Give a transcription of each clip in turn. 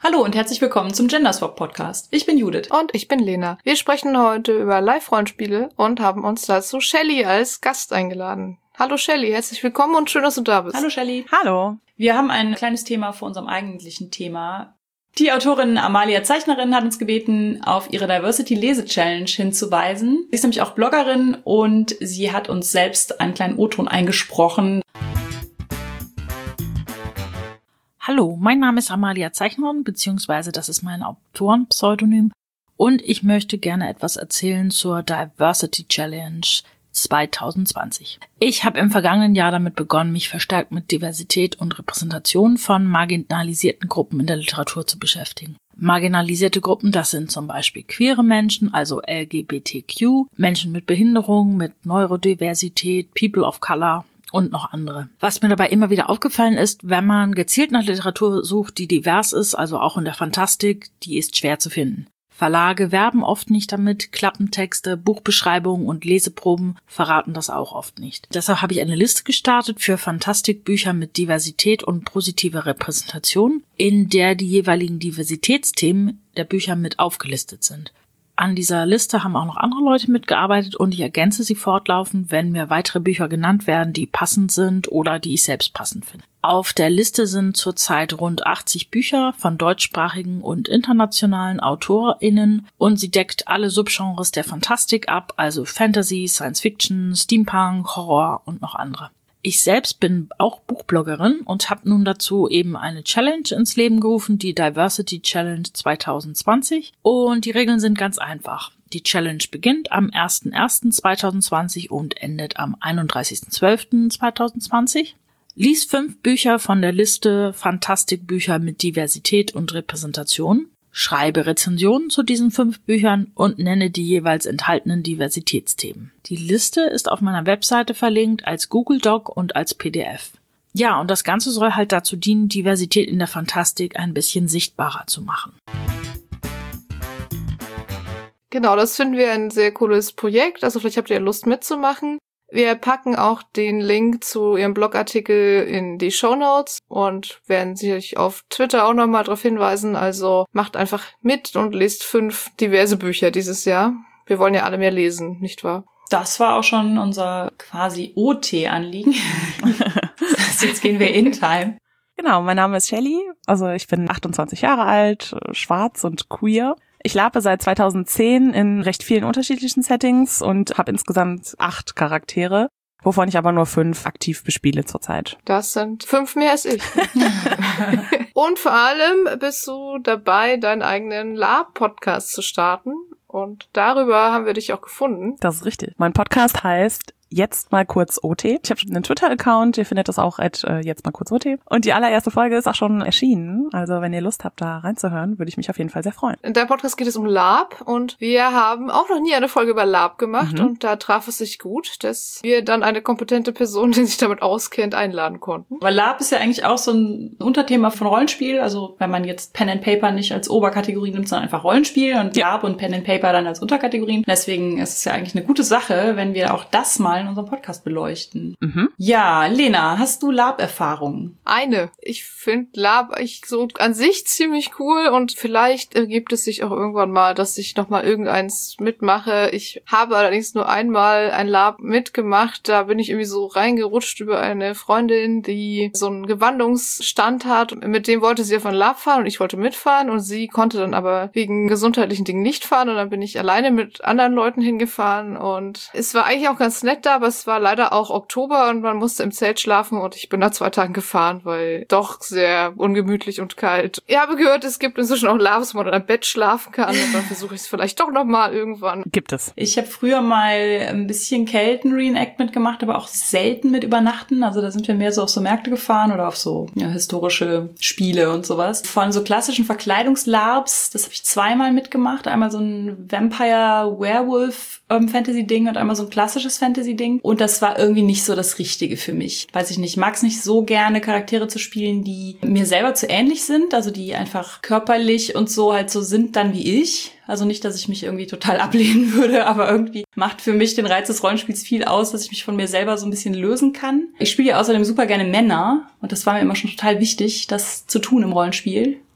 Hallo und herzlich willkommen zum Genderswap Podcast. Ich bin Judith. Und ich bin Lena. Wir sprechen heute über Live-Rollenspiele und haben uns dazu Shelly als Gast eingeladen. Hallo Shelly, herzlich willkommen und schön, dass du da bist. Hallo Shelly. Hallo. Wir haben ein kleines Thema vor unserem eigentlichen Thema. Die Autorin Amalia Zeichnerin hat uns gebeten, auf ihre Diversity-Lese-Challenge hinzuweisen. Sie ist nämlich auch Bloggerin und sie hat uns selbst einen kleinen O-Ton eingesprochen. Hallo, mein Name ist Amalia Zeichnerin, beziehungsweise das ist mein Autorenpseudonym und ich möchte gerne etwas erzählen zur Diversity Challenge 2020. Ich habe im vergangenen Jahr damit begonnen, mich verstärkt mit Diversität und Repräsentation von marginalisierten Gruppen in der Literatur zu beschäftigen. Marginalisierte Gruppen, das sind zum Beispiel queere Menschen, also LGBTQ, Menschen mit Behinderung, mit Neurodiversität, People of Color und noch andere. Was mir dabei immer wieder aufgefallen ist, wenn man gezielt nach Literatur sucht, die divers ist, also auch in der Fantastik, die ist schwer zu finden. Verlage werben oft nicht damit, Klappentexte, Buchbeschreibungen und Leseproben verraten das auch oft nicht. Deshalb habe ich eine Liste gestartet für Fantastikbücher mit Diversität und positiver Repräsentation, in der die jeweiligen Diversitätsthemen der Bücher mit aufgelistet sind. An dieser Liste haben auch noch andere Leute mitgearbeitet und ich ergänze sie fortlaufend, wenn mir weitere Bücher genannt werden, die passend sind oder die ich selbst passend finde. Auf der Liste sind zurzeit rund 80 Bücher von deutschsprachigen und internationalen AutorInnen und sie deckt alle Subgenres der Fantastik ab, also Fantasy, Science Fiction, Steampunk, Horror und noch andere. Ich selbst bin auch Buchbloggerin und habe nun dazu eben eine Challenge ins Leben gerufen, die Diversity Challenge 2020. Und die Regeln sind ganz einfach. Die Challenge beginnt am 01.01.2020 und endet am 31.12.2020. Lies 5 Bücher von der Liste Fantastikbücher mit Diversität und Repräsentation. Schreibe Rezensionen zu diesen 5 Büchern und nenne die jeweils enthaltenen Diversitätsthemen. Die Liste ist auf meiner Webseite verlinkt als Google Doc und als PDF. Ja, und das Ganze soll halt dazu dienen, Diversität in der Fantastik ein bisschen sichtbarer zu machen. Genau, das finden wir ein sehr cooles Projekt. Also vielleicht habt ihr Lust mitzumachen. Wir packen auch den Link zu ihrem Blogartikel in die Shownotes und werden sicherlich auf Twitter auch nochmal darauf hinweisen. Also macht einfach mit und lest 5 diverse Bücher dieses Jahr. Wir wollen ja alle mehr lesen, nicht wahr? Das war auch schon unser quasi OT-Anliegen. Jetzt gehen wir in Time. Genau, mein Name ist Shelly. Also ich bin 28 Jahre alt, schwarz und queer. Ich labe seit 2010 in recht vielen unterschiedlichen Settings und habe insgesamt 8 Charaktere, wovon ich aber nur 5 aktiv bespiele zurzeit. Das sind 5 mehr als ich. Und vor allem bist du dabei, deinen eigenen Lab-Podcast zu starten. Und darüber haben wir dich auch gefunden. Das ist richtig. Mein Podcast heißt Jetzt mal kurz OT. Ich habe einen Twitter-Account, ihr findet das auch jetzt mal kurz OT. Und die allererste Folge ist auch schon erschienen. Also wenn ihr Lust habt, da reinzuhören, würde ich mich auf jeden Fall sehr freuen. In deinem Podcast geht es um Lab und wir haben auch noch nie eine Folge über Lab gemacht und da traf es sich gut, dass wir dann eine kompetente Person, die sich damit auskennt, einladen konnten. Weil Lab ist ja eigentlich auch so ein Unterthema von Rollenspiel. Also wenn man jetzt Pen and Paper nicht als Oberkategorie nimmt, sondern einfach Rollenspiel und Lab und Pen and Paper dann als Unterkategorien. Deswegen ist es ja eigentlich eine gute Sache, wenn wir auch das mal in unserem Podcast beleuchten. Ja, Lena, hast du Lab-Erfahrungen? Eine. Ich finde Lab so an sich ziemlich cool und vielleicht ergibt es sich auch irgendwann mal, dass ich nochmal irgendeins mitmache. Ich habe allerdings nur einmal ein Lab mitgemacht. Da bin ich irgendwie so reingerutscht über eine Freundin, die so einen Gewandungsstand hat. Mit dem wollte sie auf ein Lab fahren und ich wollte mitfahren und sie konnte dann aber wegen gesundheitlichen Dingen nicht fahren und dann bin ich alleine mit anderen Leuten hingefahren und es war eigentlich auch ganz nett da, aber es war leider auch Oktober und man musste im Zelt schlafen und ich bin nach 2 Tagen gefahren, weil doch sehr ungemütlich und kalt. Ich habe gehört, es gibt inzwischen auch Labs, wo man im Bett schlafen kann und dann versuche ich es vielleicht doch nochmal irgendwann. Gibt es. Ich habe früher mal ein bisschen Kelten-Reenactment gemacht, aber auch selten mit Übernachten. Also da sind wir mehr so auf so Märkte gefahren oder auf so historische Spiele und sowas. Von so klassischen Verkleidungslabs, das habe ich 2-mal mitgemacht. Einmal so ein Vampire-Werewolf-Fantasy-Ding und einmal so ein klassisches Fantasy-Ding. Und das war irgendwie nicht so das Richtige für mich. Weiß ich nicht, ich mag es nicht so gerne, Charaktere zu spielen, die mir selber zu ähnlich sind, also die einfach körperlich und so halt so sind dann wie ich. Also nicht, dass ich mich irgendwie total ablehnen würde, aber irgendwie macht für mich den Reiz des Rollenspiels viel aus, dass ich mich von mir selber so ein bisschen lösen kann. Ich spiele ja außerdem super gerne Männer und das war mir immer schon total wichtig, das zu tun im Rollenspiel.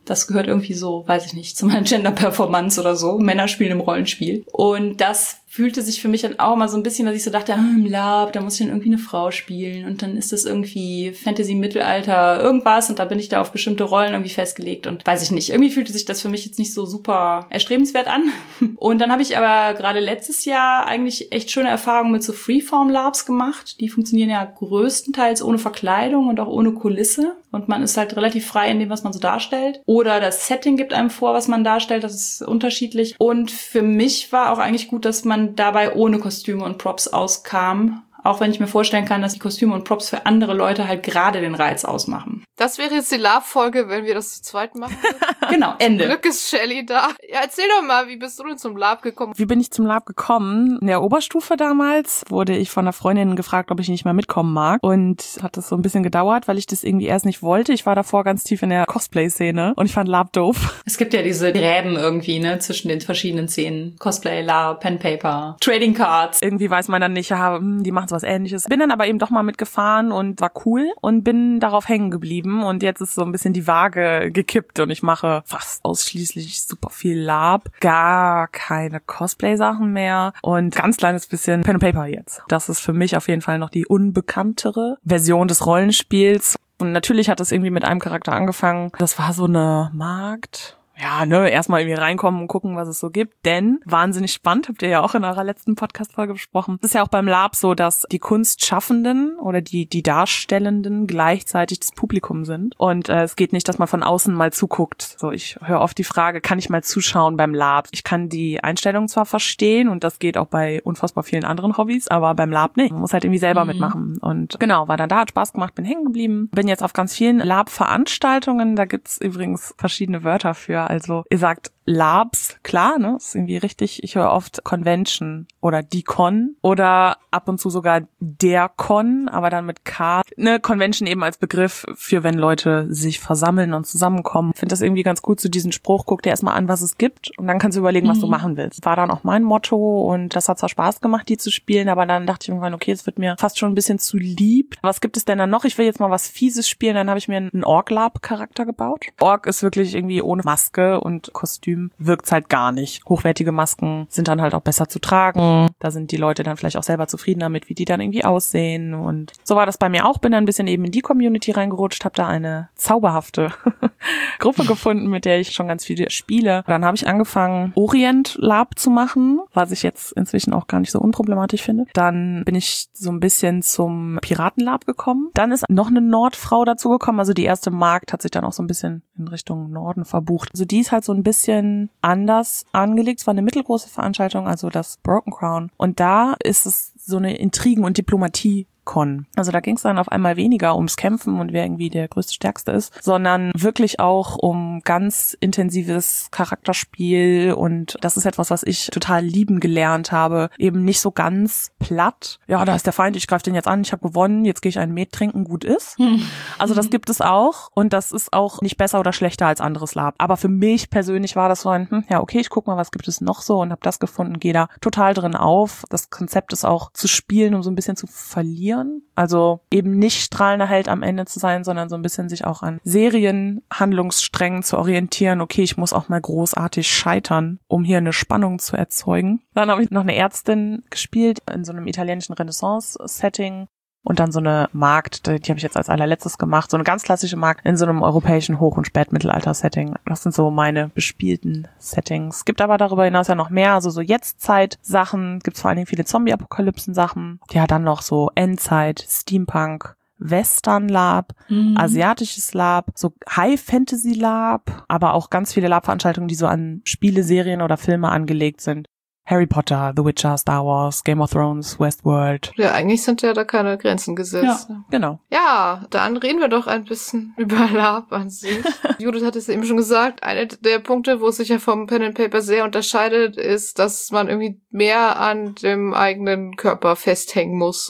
Das gehört irgendwie so, weiß ich nicht, zu meiner Gender-Performance oder so. Männer spielen im Rollenspiel. Und das fühlte sich für mich dann auch mal so ein bisschen, dass ich so dachte, im Lab, da muss ich dann irgendwie eine Frau spielen und dann ist das irgendwie Fantasy-Mittelalter irgendwas und da bin ich da auf bestimmte Rollen irgendwie festgelegt und weiß ich nicht. Irgendwie fühlte sich das für mich jetzt nicht so super erstrebenswert an. Und dann habe ich aber gerade letztes Jahr eigentlich echt schöne Erfahrungen mit so Freeform-Labs gemacht. Die funktionieren ja größtenteils ohne Verkleidung und auch ohne Kulisse und man ist halt relativ frei in dem, was man so darstellt. Oder das Setting gibt einem vor, was man darstellt, das ist unterschiedlich. Und für mich war auch eigentlich gut, dass man dabei ohne Kostüme und Props auskam. Auch wenn ich mir vorstellen kann, dass die Kostüme und Props für andere Leute halt gerade den Reiz ausmachen. Das wäre jetzt die Lab-Folge, wenn wir das zu zweit machen. Genau, Ende. Glück ist Shelly da. Ja, erzähl doch mal, wie bist du denn zum Lab gekommen? Wie bin ich zum Lab gekommen? In der Oberstufe damals wurde ich von einer Freundin gefragt, ob ich nicht mal mitkommen mag. Und hat das so ein bisschen gedauert, weil ich das irgendwie erst nicht wollte. Ich war davor ganz tief in der Cosplay-Szene und ich fand Lab doof. Es gibt ja diese Gräben irgendwie, ne, zwischen den verschiedenen Szenen. Cosplay, Lab, Pen Paper, Trading Cards. Irgendwie weiß man dann nicht, ja, die machen so was Ähnliches. Bin dann aber eben doch mal mitgefahren und war cool und bin darauf hängen geblieben. Und jetzt ist so ein bisschen die Waage gekippt und ich mache fast ausschließlich super viel Lab, gar keine Cosplay-Sachen mehr und ganz kleines bisschen Pen and Paper jetzt. Das ist für mich auf jeden Fall noch die unbekanntere Version des Rollenspiels. Und natürlich hat das irgendwie mit einem Charakter angefangen. Das war so eine Magd. Ja, erstmal irgendwie reinkommen und gucken, was es so gibt. Denn, wahnsinnig spannend, habt ihr ja auch in eurer letzten Podcast-Folge besprochen. Es ist ja auch beim Lab so, dass die Kunstschaffenden oder die Darstellenden gleichzeitig das Publikum sind. Und es geht nicht, dass man von außen mal zuguckt. So, ich höre oft die Frage, kann ich mal zuschauen beim Lab? Ich kann die Einstellung zwar verstehen und das geht auch bei unfassbar vielen anderen Hobbys, aber beim Lab nicht. Man muss halt irgendwie selber mitmachen. Und genau, war dann da, hat Spaß gemacht, bin hängen geblieben. Bin jetzt auf ganz vielen Lab-Veranstaltungen. Da gibt's übrigens verschiedene Wörter für. Also ihr sagt Labs, klar, ne? Das ist irgendwie richtig. Ich höre oft Convention oder die Con oder ab und zu sogar der Con, aber dann mit K. Ne, Convention eben als Begriff für, wenn Leute sich versammeln und zusammenkommen. Ich finde das irgendwie ganz gut, so diesen Spruch, guck dir erstmal an, was es gibt und dann kannst du überlegen, was du machen willst. War dann auch mein Motto und das hat zwar Spaß gemacht, die zu spielen, aber dann dachte ich irgendwann, okay, es wird mir fast schon ein bisschen zu lieb. Was gibt es denn dann noch? Ich will jetzt mal was Fieses spielen, dann habe ich mir einen Orc-Lab-Charakter gebaut. Orc ist wirklich irgendwie ohne Maske und Kostüm wirkt's halt gar nicht. Hochwertige Masken sind dann halt auch besser zu tragen. Da sind die Leute dann vielleicht auch selber zufrieden damit, wie die dann irgendwie aussehen. Und so war das bei mir auch. Bin dann ein bisschen eben in die Community reingerutscht, habe da eine zauberhafte Gruppe gefunden, mit der ich schon ganz viele spiele. Dann habe ich angefangen, Orient Lab zu machen, was ich jetzt inzwischen auch gar nicht so unproblematisch finde. Dann bin ich so ein bisschen zum Piratenlab gekommen. Dann ist noch eine Nordfrau dazu gekommen. Also die erste Magd hat sich dann auch so ein bisschen in Richtung Norden verbucht. Also die ist halt so ein bisschen anders angelegt. Es war eine mittelgroße Veranstaltung, also das Broken Crown. Und da ist es so eine Intrigen- und Diplomatie Con. Also da ging es dann auf einmal weniger ums Kämpfen und wer irgendwie der größte, stärkste ist, sondern wirklich auch um ganz intensives Charakterspiel und das ist etwas, was ich total lieben gelernt habe. Eben nicht so ganz platt. Ja, da ist der Feind, ich greife den jetzt an, ich habe gewonnen, jetzt gehe ich einen Met trinken, gut ist. Also das gibt es auch und das ist auch nicht besser oder schlechter als anderes Lab. Aber für mich persönlich war das so ein, ja okay, ich guck mal, was gibt es noch so und habe das gefunden, gehe da total drin auf. Das Konzept ist auch zu spielen, um so ein bisschen zu verlieren. Also eben nicht strahlender Held am Ende zu sein, sondern so ein bisschen sich auch an Serienhandlungssträngen zu orientieren. Okay, ich muss auch mal großartig scheitern, um hier eine Spannung zu erzeugen. Dann habe ich noch eine Ärztin gespielt in so einem italienischen Renaissance-Setting. Und dann so eine Magd, die habe ich jetzt als allerletztes gemacht, so eine ganz klassische Magd in so einem europäischen Hoch- und Spätmittelalter-Setting. Das sind so meine bespielten Settings. Gibt aber darüber hinaus ja noch mehr, also so Jetztzeit-Sachen, gibt's vor allen Dingen viele Zombie-Apokalypsen-Sachen. Ja, dann noch so Endzeit, Steampunk, Western Lab, asiatisches Lab, so High Fantasy Lab, aber auch ganz viele Lab-Veranstaltungen, die so an Spiele, Serien oder Filme angelegt sind. Harry Potter, The Witcher, Star Wars, Game of Thrones, Westworld. Ja, eigentlich sind ja da keine Grenzen gesetzt. Ja, genau. Ja, dann reden wir doch ein bisschen über Lab an sich. Judith hat es eben schon gesagt, einer der Punkte, wo es sich ja vom Pen and Paper sehr unterscheidet, ist, dass man irgendwie mehr an dem eigenen Körper festhängen muss, so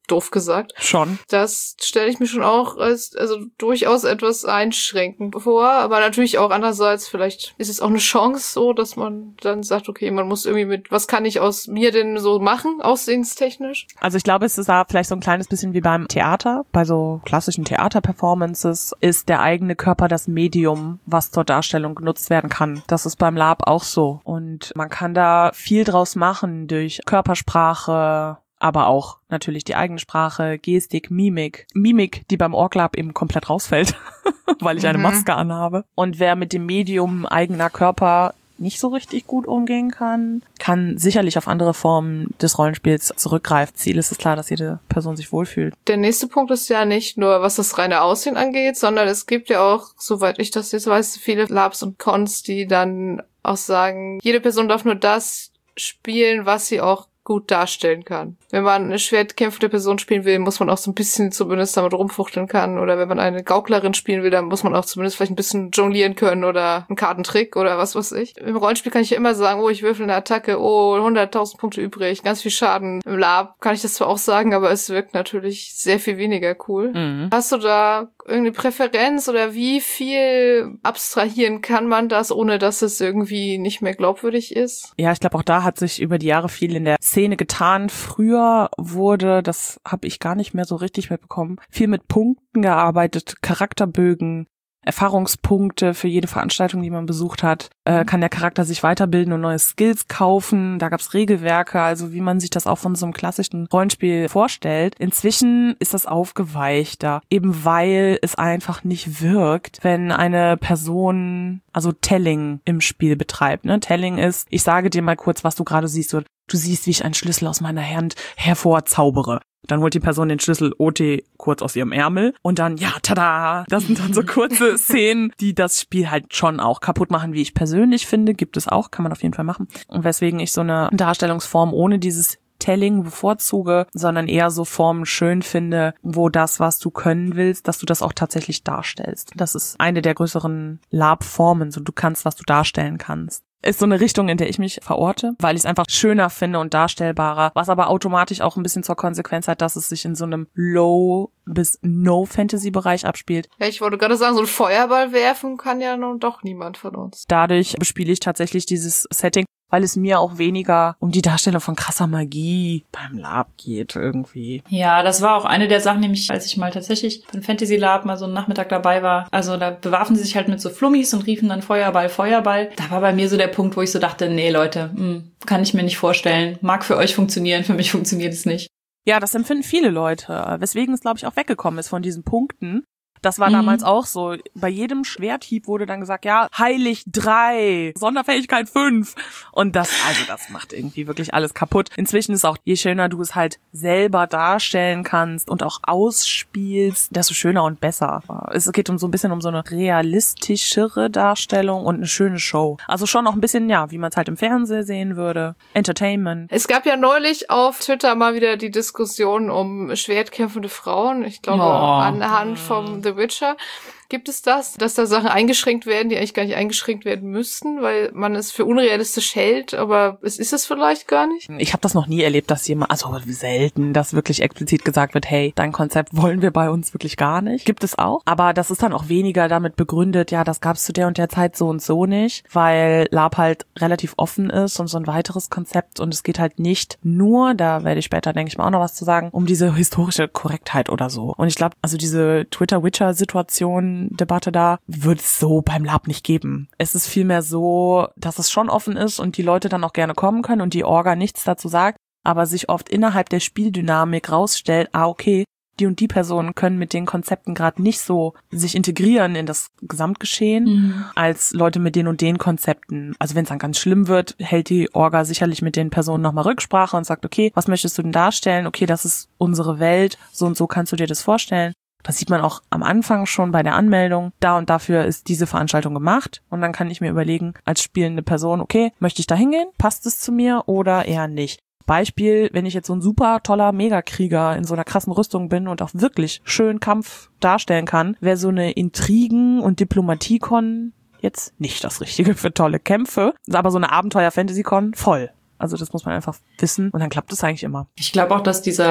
doof gesagt. Schon. Das stelle ich mir schon auch als durchaus etwas einschränkend vor, aber natürlich auch andererseits, vielleicht ist es auch eine Chance so, dass man dann sagt, okay, man muss irgendwie was kann ich aus mir denn so machen, aussehenstechnisch? Also ich glaube, es ist da vielleicht so ein kleines bisschen wie beim Theater. Bei so klassischen Theaterperformances ist der eigene Körper das Medium, was zur Darstellung genutzt werden kann. Das ist beim Lab auch so. Und man kann da viel draus machen durch Körpersprache, aber auch natürlich die eigene Sprache, Gestik, Mimik. Mimik, die beim Org-Lab eben komplett rausfällt, weil ich eine Maske anhabe. Und wer mit dem Medium eigener Körper nicht so richtig gut umgehen kann sicherlich auf andere Formen des Rollenspiels zurückgreifen. Ziel ist es klar, dass jede Person sich wohlfühlt. Der nächste Punkt ist ja nicht nur, was das reine Aussehen angeht, sondern es gibt ja auch, soweit ich das jetzt weiß, viele Labs und Cons, die dann auch sagen, jede Person darf nur das spielen, was sie auch gut darstellen kann. Wenn man eine schwertkämpfende Person spielen will, muss man auch so ein bisschen zumindest damit rumfuchteln können. Oder wenn man eine Gauklerin spielen will, dann muss man auch zumindest vielleicht ein bisschen jonglieren können oder einen Kartentrick oder was weiß ich. Im Rollenspiel kann ich ja immer sagen, oh, ich würfel eine Attacke, oh, 100.000 Punkte übrig, ganz viel Schaden. Im Lab kann ich das zwar auch sagen, aber es wirkt natürlich sehr viel weniger cool. Mhm. Hast du da irgendeine Präferenz oder wie viel abstrahieren kann man das, ohne dass es irgendwie nicht mehr glaubwürdig ist? Ja, ich glaube, auch da hat sich über die Jahre viel in der Szene getan. Früher wurde, das habe ich gar nicht mehr so richtig mitbekommen, viel mit Punkten gearbeitet, Charakterbögen, Erfahrungspunkte für jede Veranstaltung, die man besucht hat. Kann der Charakter sich weiterbilden und neue Skills kaufen. Da gab's Regelwerke, also wie man sich das auch von so einem klassischen Rollenspiel vorstellt. Inzwischen ist das aufgeweichter, eben weil es einfach nicht wirkt, wenn eine Person also Telling im Spiel betreibt. Ne? Telling ist, ich sage dir mal kurz, was du gerade siehst. Du siehst, wie ich einen Schlüssel aus meiner Hand hervorzaubere. Dann holt die Person den Schlüssel OT kurz aus ihrem Ärmel und dann, ja, tada! Das sind dann so kurze Szenen, die das Spiel halt schon auch kaputt machen, wie ich persönlich finde. Gibt es auch, kann man auf jeden Fall machen. Und weswegen ich so eine Darstellungsform ohne dieses Telling bevorzuge, sondern eher so Formen schön finde, wo das, was du können willst, dass du das auch tatsächlich darstellst. Das ist eine der größeren Lab-Formen, so du kannst, was du darstellen kannst. Ist so eine Richtung, in der ich mich verorte, weil ich es einfach schöner finde und darstellbarer, was aber automatisch auch ein bisschen zur Konsequenz hat, dass es sich in so einem Low- bis No-Fantasy-Bereich abspielt. Ja, ich wollte gerade sagen, so ein Feuerball werfen kann ja nun doch niemand von uns. Dadurch bespiele ich tatsächlich dieses Setting, weil es mir auch weniger um die Darstellung von krasser Magie beim Lab geht irgendwie. Ja, das war auch eine der Sachen, nämlich als ich mal tatsächlich beim Fantasy Lab mal so einen Nachmittag dabei war. Also da bewarfen sie sich halt mit so Flummis und riefen dann Feuerball, Feuerball. Da war bei mir so der Punkt, wo ich so dachte, nee Leute, kann ich mir nicht vorstellen. Mag für euch funktionieren, für mich funktioniert es nicht. Ja, das empfinden viele Leute, weswegen es, glaube ich, auch weggekommen ist von diesen Punkten. Das war damals auch so. Bei jedem Schwerthieb wurde dann gesagt, ja, heilig 3, Sonderfähigkeit 5. Und das macht irgendwie wirklich alles kaputt. Inzwischen ist auch, je schöner du es halt selber darstellen kannst und auch ausspielst, desto schöner und besser. Es geht so ein bisschen um so eine realistischere Darstellung und eine schöne Show. Also schon auch ein bisschen, ja, wie man es halt im Fernsehen sehen würde. Entertainment. Es gab ja neulich auf Twitter mal wieder die Diskussion um schwertkämpfende Frauen. Ich glaube, anhand vom The Witcher gibt es das, dass da Sachen eingeschränkt werden, die eigentlich gar nicht eingeschränkt werden müssten, weil man es für unrealistisch hält, aber es ist es vielleicht gar nicht. Ich habe das noch nie erlebt, dass jemand, also selten, dass wirklich explizit gesagt wird, hey, dein Konzept wollen wir bei uns wirklich gar nicht. Gibt es auch, aber das ist dann auch weniger damit begründet, ja, das gab es zu der und der Zeit so und so nicht, weil Lab halt relativ offen ist und so ein weiteres Konzept und es geht halt nicht nur, da werde ich später, denke ich mal, auch noch was zu sagen, um diese historische Korrektheit oder so. Und ich glaube, also diese Twitter-Witcher-Situation Debatte da wird es so beim Lab nicht geben. Es ist vielmehr so, dass es schon offen ist und die Leute dann auch gerne kommen können und die Orga nichts dazu sagt, aber sich oft innerhalb der Spieldynamik rausstellt, okay, die und die Personen können mit den Konzepten gerade nicht so sich integrieren in das Gesamtgeschehen als Leute mit den und den Konzepten. Also wenn es dann ganz schlimm wird, hält die Orga sicherlich mit den Personen nochmal Rücksprache und sagt, okay, was möchtest du denn darstellen? Okay, das ist unsere Welt, so und so kannst du dir das vorstellen. Das sieht man auch am Anfang schon bei der Anmeldung. Da und dafür ist diese Veranstaltung gemacht. Und dann kann ich mir überlegen, als spielende Person, okay, möchte ich da hingehen? Passt es zu mir oder eher nicht? Beispiel, wenn ich jetzt so ein super toller Megakrieger in so einer krassen Rüstung bin und auch wirklich schön Kampf darstellen kann, wäre so eine Intrigen- und Diplomatie-Con jetzt nicht das Richtige für tolle Kämpfe. Aber so eine Abenteuer-Fantasy-Con voll. Also das muss man einfach wissen und dann klappt es eigentlich immer. Ich glaube auch, dass dieser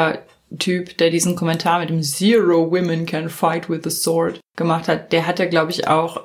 Typ, der diesen Kommentar mit dem Zero Women can fight with the sword gemacht hat, der hatte, glaube ich, auch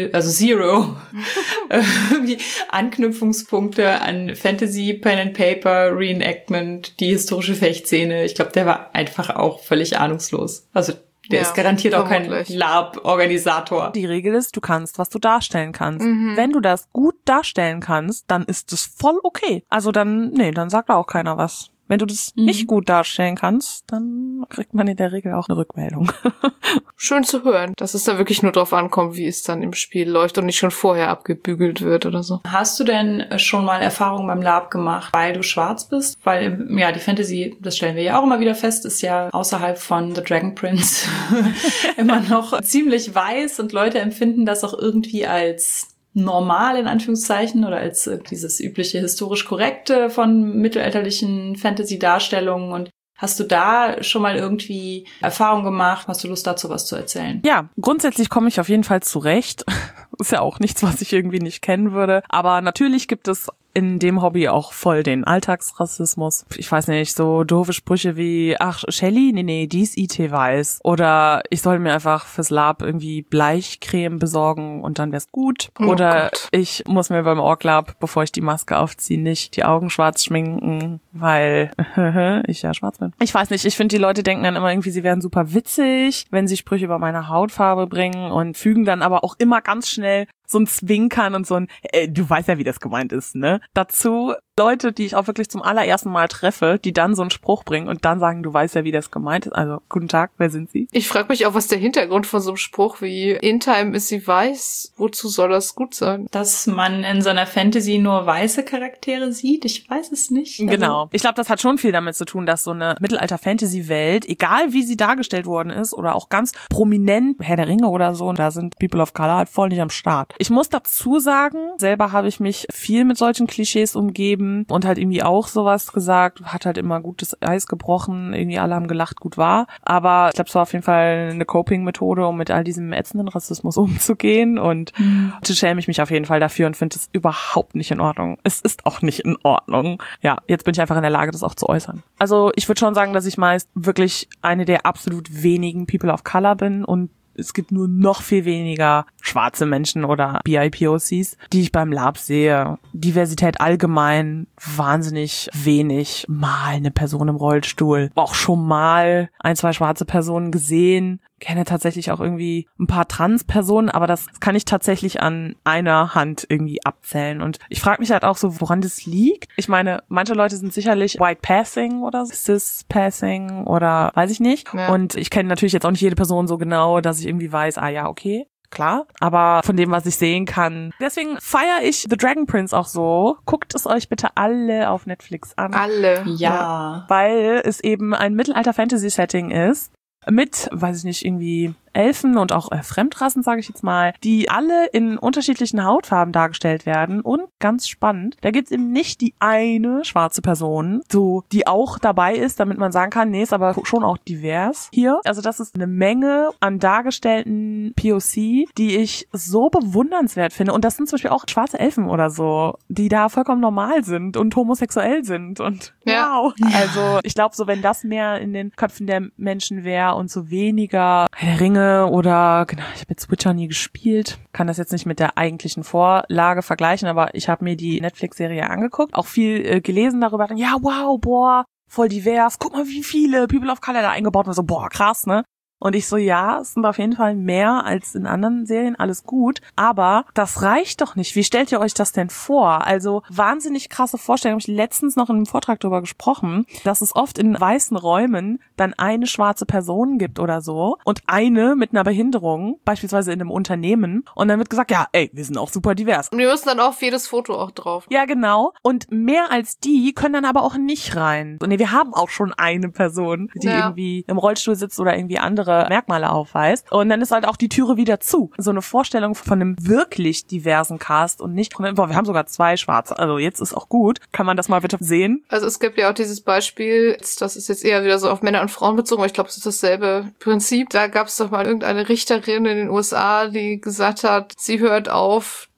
zero irgendwie Anknüpfungspunkte an Fantasy, Pen and Paper, Reenactment, die historische Fechtszene. Ich glaube, der war einfach auch völlig ahnungslos. Also der ist garantiert vermutlich auch kein LARP-Organisator. Die Regel ist, du kannst, was du darstellen kannst. Wenn du das gut darstellen kannst, dann ist es voll okay. Also dann sagt da auch keiner was. Wenn du das nicht gut darstellen kannst, dann kriegt man in der Regel auch eine Rückmeldung. Schön zu hören, dass es da wirklich nur drauf ankommt, wie es dann im Spiel läuft und nicht schon vorher abgebügelt wird oder so. Hast du denn schon mal Erfahrungen beim LARP gemacht, weil du schwarz bist? Weil, die Fantasy, das stellen wir ja auch immer wieder fest, ist ja außerhalb von The Dragon Prince immer noch ziemlich weiß und Leute empfinden das auch irgendwie als normal in Anführungszeichen oder als dieses übliche historisch korrekte von mittelalterlichen Fantasy-Darstellungen. Und hast du da schon mal irgendwie Erfahrung gemacht? Hast du Lust dazu was zu erzählen? Ja, grundsätzlich komme ich auf jeden Fall zurecht. Ist ja auch nichts, was ich irgendwie nicht kennen würde. Aber natürlich gibt es in dem Hobby auch voll den Alltagsrassismus. Ich weiß nicht, so doofe Sprüche wie, ach, Shelly? Nee, die ist IT weiß. Oder ich soll mir einfach fürs LARP irgendwie Bleichcreme besorgen und dann wär's gut. Oder ich muss mir beim Ork-LARP, bevor ich die Maske aufziehe, nicht die Augen schwarz schminken, weil ich ja schwarz bin. Ich weiß nicht, ich finde, die Leute denken dann immer irgendwie, sie wären super witzig, wenn sie Sprüche über meine Hautfarbe bringen und fügen dann aber auch immer ganz schnell so ein Zwinkern und so ein, du weißt ja, wie das gemeint ist, ne? Dazu Leute, die ich auch wirklich zum allerersten Mal treffe, die dann so einen Spruch bringen und dann sagen, du weißt ja, wie das gemeint ist. Also, guten Tag, wer sind Sie? Ich frage mich auch, was der Hintergrund von so einem Spruch wie In Time ist sie weiß, wozu soll das gut sein? Dass man in so einer Fantasy nur weiße Charaktere sieht? Ich weiß es nicht. Also genau. Ich glaube, das hat schon viel damit zu tun, dass so eine Mittelalter-Fantasy-Welt, egal wie sie dargestellt worden ist oder auch ganz prominent, Herr der Ringe oder so, da sind People of Color halt voll nicht am Start. Ich muss dazu sagen, selber habe ich mich viel mit solchen Klischees umgeben und halt irgendwie auch sowas gesagt, hat halt immer gutes Eis gebrochen, irgendwie alle haben gelacht, gut war. Aber ich glaube, es war auf jeden Fall eine Coping-Methode, um mit all diesem ätzenden Rassismus umzugehen und schäme ich mich auf jeden Fall dafür und finde es überhaupt nicht in Ordnung. Es ist auch nicht in Ordnung. Ja, jetzt bin ich einfach in der Lage, das auch zu äußern. Also ich würde schon sagen, dass ich meist wirklich eine der absolut wenigen People of Color bin und es gibt nur noch viel weniger schwarze Menschen oder BIPOCs, die ich beim LARP sehe. Diversität allgemein wahnsinnig wenig. Mal eine Person im Rollstuhl. Auch schon mal 1, 2 schwarze Personen gesehen. Kenne tatsächlich auch irgendwie ein paar Trans-Personen, aber das kann ich tatsächlich an einer Hand irgendwie abzählen. Und ich frage mich halt auch so, woran das liegt. Ich meine, manche Leute sind sicherlich White Passing oder Cis Passing oder weiß ich nicht. Ja. Und ich kenne natürlich jetzt auch nicht jede Person so genau, dass ich irgendwie weiß, okay. Klar, aber von dem, was ich sehen kann. Deswegen feiere ich The Dragon Prince auch so. Guckt es euch bitte alle auf Netflix an. Alle. Ja. Weil es eben ein Mittelalter-Fantasy-Setting ist. Mit, weiß ich nicht, irgendwie Elfen und auch Fremdrassen, sage ich jetzt mal, die alle in unterschiedlichen Hautfarben dargestellt werden. Und ganz spannend, da gibt's eben nicht die eine schwarze Person, so die auch dabei ist, damit man sagen kann, nee, ist aber schon auch divers hier. Also das ist eine Menge an dargestellten POC, die ich so bewundernswert finde. Und das sind zum Beispiel auch schwarze Elfen oder so, die da vollkommen normal sind und homosexuell sind. Und wow. Also ich glaube, so wenn das mehr in den Köpfen der Menschen wäre und so weniger Herr der Ringe oder, genau, ich habe jetzt Witcher nie gespielt, kann das jetzt nicht mit der eigentlichen Vorlage vergleichen, aber ich habe mir die Netflix-Serie angeguckt, auch viel gelesen darüber, ja, wow, boah, voll divers, guck mal, wie viele People of Color da eingebaut werden, so, boah, krass, ne? Und ich so, ja, es sind auf jeden Fall mehr als in anderen Serien, alles gut. Aber das reicht doch nicht. Wie stellt ihr euch das denn vor? Also wahnsinnig krasse Vorstellung. Habe ich letztens noch in einem Vortrag darüber gesprochen, dass es oft in weißen Räumen dann eine schwarze Person gibt oder so und eine mit einer Behinderung, beispielsweise in einem Unternehmen. Und dann wird gesagt, ja, ey, wir sind auch super divers. Und wir müssen dann auf jedes Foto auch drauf. Ja, genau. Und mehr als die können dann aber auch nicht rein. Und nee, wir haben auch schon eine Person, die irgendwie im Rollstuhl sitzt oder irgendwie andere Merkmale aufweist. Und dann ist halt auch die Türe wieder zu. So eine Vorstellung von einem wirklich diversen Cast und nicht, boah, wir haben sogar 2 Schwarze. Also jetzt ist auch gut. Kann man das mal bitte sehen? Also es gibt ja auch dieses Beispiel, das ist jetzt eher wieder so auf Männer und Frauen bezogen, aber ich glaube, es ist dasselbe Prinzip. Da gab es doch mal irgendeine Richterin in den USA, die gesagt hat, sie hört auf,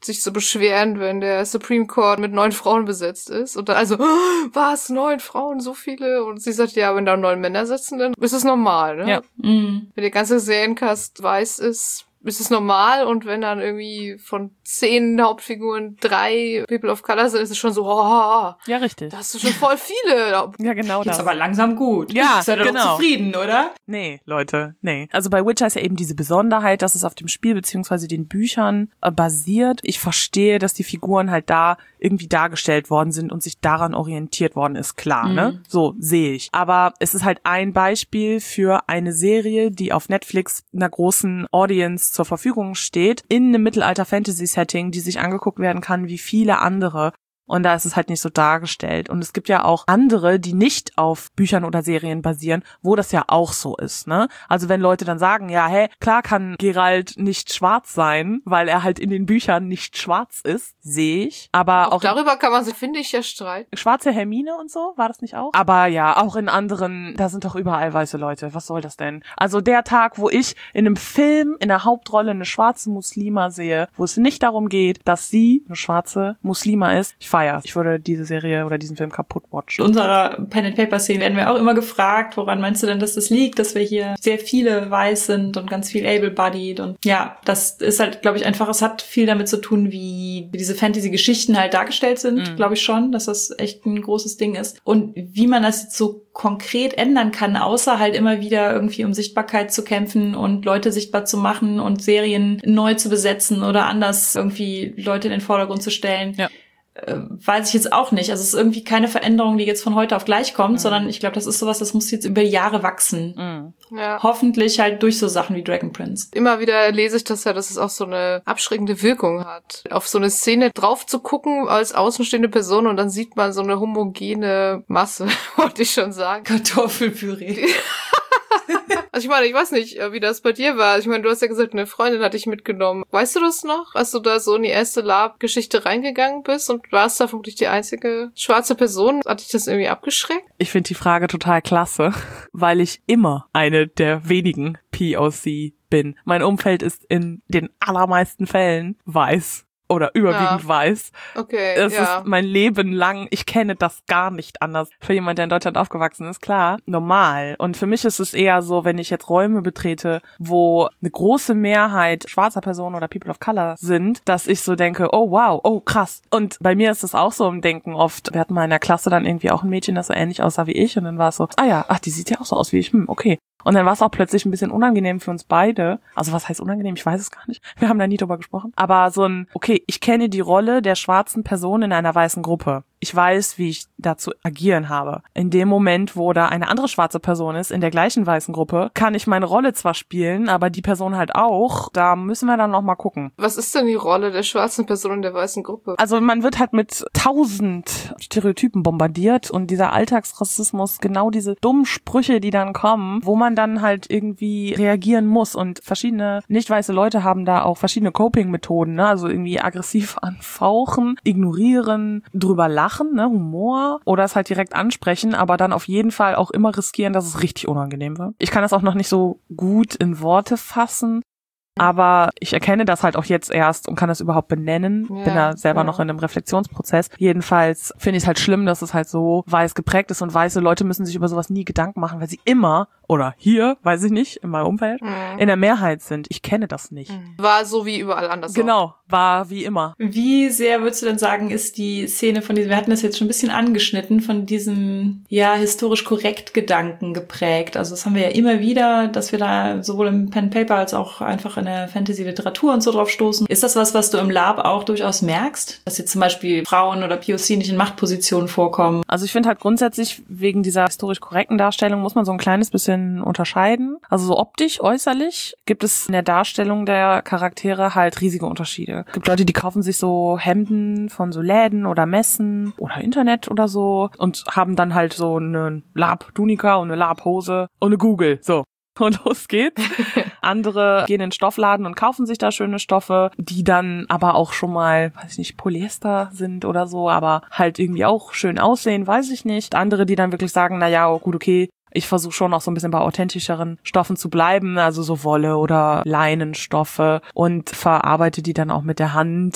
sich so beschweren, wenn der Supreme Court mit 9 Frauen besetzt ist. Und dann also, was, 9 Frauen, so viele? Und sie sagt, ja, wenn da 9 Männer sitzen, dann ist es normal, ne? Ja. Mhm. Wenn der ganze Seriencast weiß ist es normal, und wenn dann irgendwie von 10 Hauptfiguren 3 People of Color sind, ist es schon so, Ja, richtig. da hast du schon voll viele. Ja, genau Jetzt das. aber langsam gut. Ja, Seid ihr genau. doch zufrieden, oder? Nee, Leute, nee. Also bei Witcher ist ja eben diese Besonderheit, dass es auf dem Spiel beziehungsweise den Büchern basiert. Ich verstehe, dass die Figuren halt da irgendwie dargestellt worden sind und sich daran orientiert worden ist, klar, ne? So sehe ich. Aber es ist halt ein Beispiel für eine Serie, die auf Netflix einer großen Audience zur Verfügung steht, in einem Mittelalter-Fantasy-Setting, die sich angeguckt werden kann wie viele andere. Und da ist es halt nicht so dargestellt. Und es gibt ja auch andere, die nicht auf Büchern oder Serien basieren, wo das ja auch so ist, ne? Also wenn Leute dann sagen, ja, hey, klar kann Geralt nicht schwarz sein, weil er halt in den Büchern nicht schwarz ist, sehe ich. Aber auch darüber kann man sich, finde ich, ja streiten. schwarze Hermine und so, war das nicht auch? Aber ja, auch in anderen, da sind doch überall weiße Leute. Was soll das denn? Also der Tag, wo ich in einem Film in der Hauptrolle eine schwarze Muslima sehe, wo es nicht darum geht, dass sie eine schwarze Muslima ist, ich würde diese Serie oder diesen Film kaputt watchen. In unserer Pen-and-Paper-Szene werden wir auch immer gefragt, woran meinst du denn, dass das liegt, dass wir hier sehr viele weiß sind und ganz viel able-bodied. Und ja, das ist halt, glaube ich, einfach, es hat viel damit zu tun, wie diese Fantasy-Geschichten halt dargestellt sind, glaube ich schon, dass das echt ein großes Ding ist. Und wie man das jetzt so konkret ändern kann, außer halt immer wieder irgendwie um Sichtbarkeit zu kämpfen und Leute sichtbar zu machen und Serien neu zu besetzen oder anders irgendwie Leute in den Vordergrund zu stellen. Ja. Weiß ich jetzt auch nicht. Also es ist irgendwie keine Veränderung, die jetzt von heute auf gleich kommt, sondern ich glaube, das ist sowas, das muss jetzt über Jahre wachsen. Ja. Hoffentlich halt durch so Sachen wie Dragon Prince. Immer wieder lese ich das ja, dass es auch so eine abschreckende Wirkung hat, auf so eine Szene drauf zu gucken als außenstehende Person, und dann sieht man so eine homogene Masse, wollte ich schon sagen. Kartoffelpüree. Also ich meine, ich weiß nicht, wie das bei dir war. Ich meine, du hast ja gesagt, eine Freundin hat dich mitgenommen. Weißt du das noch, als du da so in die erste Lab-Geschichte reingegangen bist und warst da vermutlich die einzige schwarze Person? Hat dich das irgendwie abgeschreckt? Ich finde die Frage total klasse, weil ich immer eine der wenigen POC bin. Mein Umfeld ist in den allermeisten Fällen weiß. Oder überwiegend weiß. Okay, es ist mein Leben lang, ich kenne das gar nicht anders. Für jemand, der in Deutschland aufgewachsen ist, klar, normal. Und für mich ist es eher so, wenn ich jetzt Räume betrete, wo eine große Mehrheit schwarzer Personen oder People of Color sind, dass ich so denke, oh wow, oh krass. Und bei mir ist es auch so im Denken oft. Wir hatten mal in der Klasse dann irgendwie auch ein Mädchen, das so ähnlich aussah wie ich, und dann war es so, die sieht ja auch so aus wie ich, okay. Und dann war es auch plötzlich ein bisschen unangenehm für uns beide. Also was heißt unangenehm? Ich weiß es gar nicht. Wir haben da nie drüber gesprochen. Aber so ein, okay, ich kenne die Rolle der schwarzen Person in einer weißen Gruppe. Ich weiß, wie ich da zu agieren habe. In dem Moment, wo da eine andere schwarze Person ist, in der gleichen weißen Gruppe, kann ich meine Rolle zwar spielen, aber die Person halt auch. Da müssen wir dann noch mal gucken. Was ist denn die Rolle der schwarzen Person in der weißen Gruppe? Also man wird halt mit 1000 Stereotypen bombardiert, und dieser Alltagsrassismus, genau diese dummen Sprüche, die dann kommen, wo man dann halt irgendwie reagieren muss, und verschiedene nicht weiße Leute haben da auch verschiedene Coping-Methoden, ne? Also irgendwie aggressiv anfauchen, ignorieren, drüber lachen, ne? Humor, oder es halt direkt ansprechen, aber dann auf jeden Fall auch immer riskieren, dass es richtig unangenehm wird. Ich kann das auch noch nicht so gut in Worte fassen, aber ich erkenne das halt auch jetzt erst und kann das überhaupt benennen. Ja, bin da selber noch in einem Reflexionsprozess. Jedenfalls finde ich es halt schlimm, dass es halt so weiß geprägt ist, und weiße Leute müssen sich über sowas nie Gedanken machen, weil sie immer, oder hier, weiß ich nicht, in meinem Umfeld, in der Mehrheit sind. Ich kenne das nicht. War so wie überall anders. Genau, war wie immer. Wie sehr würdest du denn sagen, ist die Szene von diesem, wir hatten das jetzt schon ein bisschen angeschnitten, von diesem, historisch korrekt Gedanken geprägt? Also das haben wir ja immer wieder, dass wir da sowohl im Pen Paper als auch einfach in der Fantasy-Literatur und so drauf stoßen. Ist das was du im Lab auch durchaus merkst? Dass jetzt zum Beispiel Frauen oder POC nicht in Machtpositionen vorkommen? Also ich finde halt grundsätzlich, wegen dieser historisch korrekten Darstellung muss man so ein kleines bisschen unterscheiden. Also so optisch, äußerlich gibt es in der Darstellung der Charaktere halt riesige Unterschiede. Es gibt Leute, die kaufen sich so Hemden von so Läden oder Messen oder Internet oder so und haben dann halt so eine Lab-Tunika und eine Lab-Hose und eine Google. So. Und los geht's. Andere gehen in den Stoffladen und kaufen sich da schöne Stoffe, die dann aber auch schon mal, weiß ich nicht, Polyester sind oder so, aber halt irgendwie auch schön aussehen, weiß ich nicht. Andere, die dann wirklich sagen, gut, okay, ich versuche schon auch so ein bisschen bei authentischeren Stoffen zu bleiben, also so Wolle oder Leinenstoffe, und verarbeite die dann auch mit der Hand.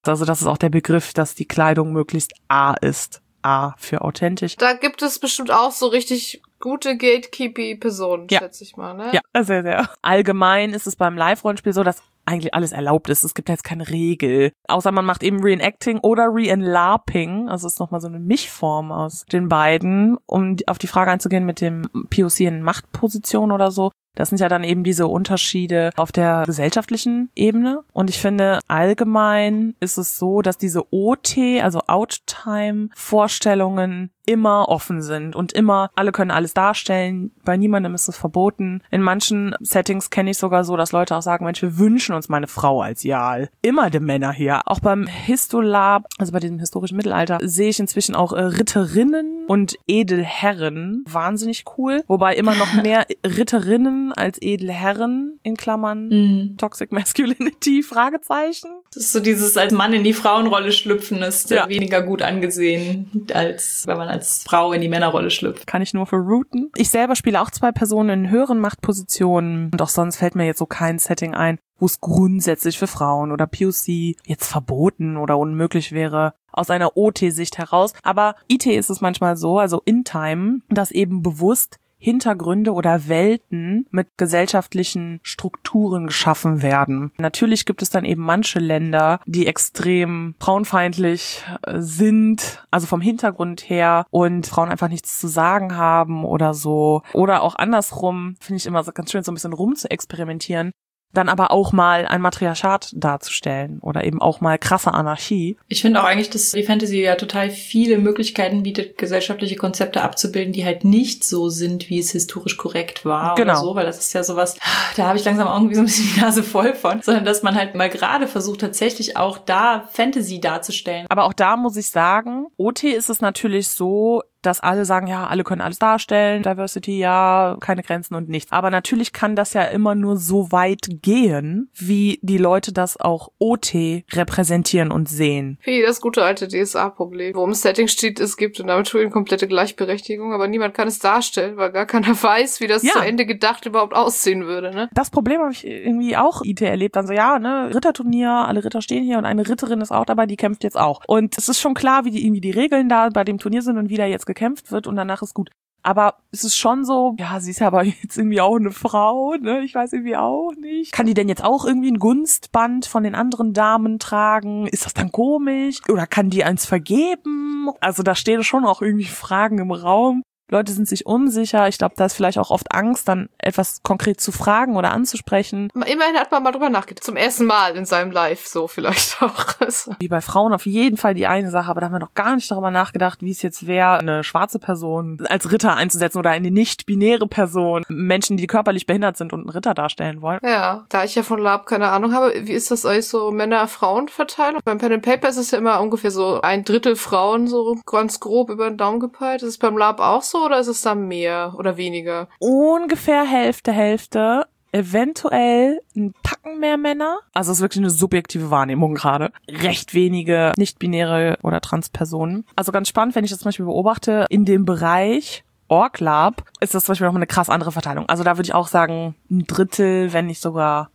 Also das ist auch der Begriff, dass die Kleidung möglichst A ist. A für authentisch. Da gibt es bestimmt auch so richtig gute Gatekeepy-Personen, schätze ich mal, ne? Ja, sehr, sehr. Allgemein ist es beim Live-Rollenspiel so, dass eigentlich alles erlaubt ist. Es gibt jetzt keine Regel. Außer man macht eben Reenacting oder Reenlarping. Also es ist nochmal so eine Mischform aus den beiden. Um auf die Frage einzugehen mit dem POC in Machtposition oder so. Das sind ja dann eben diese Unterschiede auf der gesellschaftlichen Ebene. Und ich finde, allgemein ist es so, dass diese OT, also Outtime-Vorstellungen immer offen sind und immer, alle können alles darstellen. Bei niemandem ist es verboten. In manchen Settings kenne ich sogar so, dass Leute auch sagen, Mensch, wir wünschen uns meine Frau als Jarl. Immer die Männer hier. Auch beim Histolab, also bei diesem historischen Mittelalter, sehe ich inzwischen auch Ritterinnen und Edelherren. Wahnsinnig cool. Wobei immer noch mehr Ritterinnen als Edelherren, in Klammern, Toxic Masculinity, Fragezeichen. Das ist so dieses als Mann in die Frauenrolle schlüpfen ist weniger gut angesehen, als wenn man als Frau in die Männerrolle schlüpft. Kann ich nur für routen. Ich selber spiele auch 2 Personen in höheren Machtpositionen und auch sonst fällt mir jetzt so kein Setting ein, wo es grundsätzlich für Frauen oder POC jetzt verboten oder unmöglich wäre, aus einer OT-Sicht heraus. Aber IT ist es manchmal so, also in Time, dass eben bewusst Hintergründe oder Welten mit gesellschaftlichen Strukturen geschaffen werden. Natürlich gibt es dann eben manche Länder, die extrem frauenfeindlich sind, also vom Hintergrund her und Frauen einfach nichts zu sagen haben oder so. Oder auch andersrum, finde ich immer so ganz schön, so ein bisschen rum zu experimentieren. Dann aber auch mal ein Matriarchat darzustellen oder eben auch mal krasse Anarchie. Ich finde auch eigentlich, dass die Fantasy ja total viele Möglichkeiten bietet, gesellschaftliche Konzepte abzubilden, die halt nicht so sind, wie es historisch korrekt war oder so, weil das ist ja sowas, da habe ich langsam irgendwie so ein bisschen die Nase voll von, sondern dass man halt mal gerade versucht, tatsächlich auch da Fantasy darzustellen. Aber auch da muss ich sagen, OT ist es natürlich so, dass alle sagen, ja, alle können alles darstellen, Diversity, ja, keine Grenzen und nichts. Aber natürlich kann das ja immer nur so weit gehen, wie die Leute das auch OT repräsentieren und sehen. Wie das gute alte DSA-Problem, wo im Setting steht, es gibt in der Methode komplette Gleichberechtigung, aber niemand kann es darstellen, weil gar keiner weiß, wie das zu Ende gedacht überhaupt aussehen würde, ne? Das Problem habe ich irgendwie auch IT erlebt. Dann so, ja, ne, Ritterturnier, alle Ritter stehen hier und eine Ritterin ist auch dabei, die kämpft jetzt auch. Und es ist schon klar, wie die Regeln da bei dem Turnier sind und wie da jetzt gekämpft wird und danach ist gut. Aber es ist schon so, ja, sie ist ja aber jetzt irgendwie auch eine Frau, ne? Ich weiß irgendwie auch nicht. Kann die denn jetzt auch irgendwie ein Gunstband von den anderen Damen tragen? Ist das dann komisch? Oder kann die eins vergeben? Also da stehen schon auch irgendwie Fragen im Raum. Leute sind sich unsicher. Ich glaube, da ist vielleicht auch oft Angst, dann etwas konkret zu fragen oder anzusprechen. Immerhin hat man mal drüber nachgedacht. Zum ersten Mal in seinem Life so vielleicht auch. Wie bei Frauen auf jeden Fall die eine Sache, aber da haben wir noch gar nicht darüber nachgedacht, wie es jetzt wäre, eine schwarze Person als Ritter einzusetzen oder eine nicht-binäre Person. Menschen, die körperlich behindert sind und einen Ritter darstellen wollen. Ja, da ich ja von Lab keine Ahnung habe, wie ist das eigentlich so Männer-Frauen-Verteilung? Beim Pen and Paper ist es ja immer ungefähr so 1/3 Frauen, so ganz grob über den Daumen gepeilt. Ist es beim Lab auch so? Oder ist es da mehr oder weniger? Ungefähr Hälfte. Eventuell ein Tacken mehr Männer. Also es ist wirklich eine subjektive Wahrnehmung gerade. Recht wenige nicht-binäre oder Transpersonen. Also ganz spannend, wenn ich das zum Beispiel beobachte, in dem Bereich Org-Lab ist das zum Beispiel noch eine krass andere Verteilung. Also da würde ich auch sagen, 1/3, wenn nicht sogar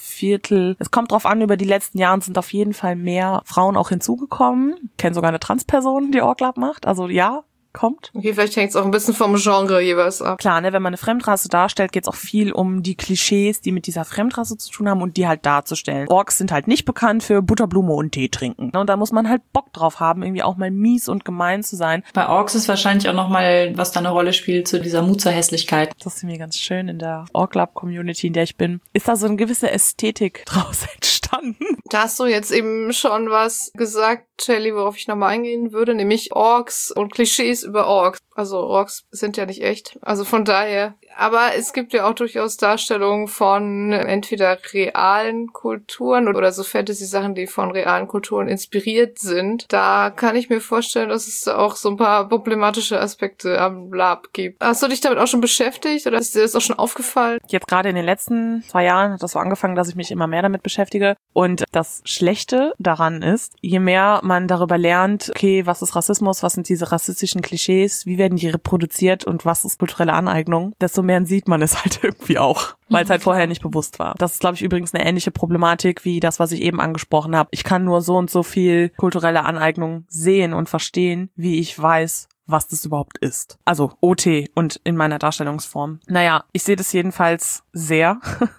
1/4. Es kommt drauf an, über die letzten Jahre sind auf jeden Fall mehr Frauen auch hinzugekommen. Ich kenne sogar eine Transperson, die Org-Lab macht. Also ja, kommt. Okay, vielleicht hängt es auch ein bisschen vom Genre jeweils ab. Klar, ne, wenn man eine Fremdrasse darstellt, geht es auch viel um die Klischees, die mit dieser Fremdrasse zu tun haben und die halt darzustellen. Orks sind halt nicht bekannt für Butterblume und Tee trinken. Und da muss man halt Bock drauf haben, irgendwie auch mal mies und gemein zu sein. Bei Orks ist wahrscheinlich auch nochmal, was da eine Rolle spielt, zu dieser Mut zur Hässlichkeit. Das ist mir ganz schön in der Org-Lab-Community, in der ich bin. Ist da so eine gewisse Ästhetik draus entstanden? Da hast du jetzt eben schon was gesagt, Shelly, worauf ich nochmal eingehen würde, nämlich Orks und Klischees über Orks. Also Orks sind ja nicht echt. Also von daher. Aber es gibt ja auch durchaus Darstellungen von entweder realen Kulturen oder so Fantasy-Sachen, die von realen Kulturen inspiriert sind. Da kann ich mir vorstellen, dass es da auch so ein paar problematische Aspekte am Lab gibt. Hast du dich damit auch schon beschäftigt oder ist dir das auch schon aufgefallen? Jetzt gerade in den letzten 2 Jahren hat das so angefangen, dass ich mich immer mehr damit beschäftige. Und das Schlechte daran ist, je mehr man darüber lernt, okay, was ist Rassismus, was sind diese rassistischen Klischees, wie werden die reproduziert und was ist kulturelle Aneignung, desto desto mehr sieht man es halt irgendwie auch, weil es halt vorher nicht bewusst war. Das ist, glaube ich, übrigens eine ähnliche Problematik wie das, was ich eben angesprochen habe. Ich kann nur so und so viel kulturelle Aneignung sehen und verstehen, wie ich weiß, was das überhaupt ist. Also OT und in meiner Darstellungsform. Naja, ich sehe das jedenfalls sehr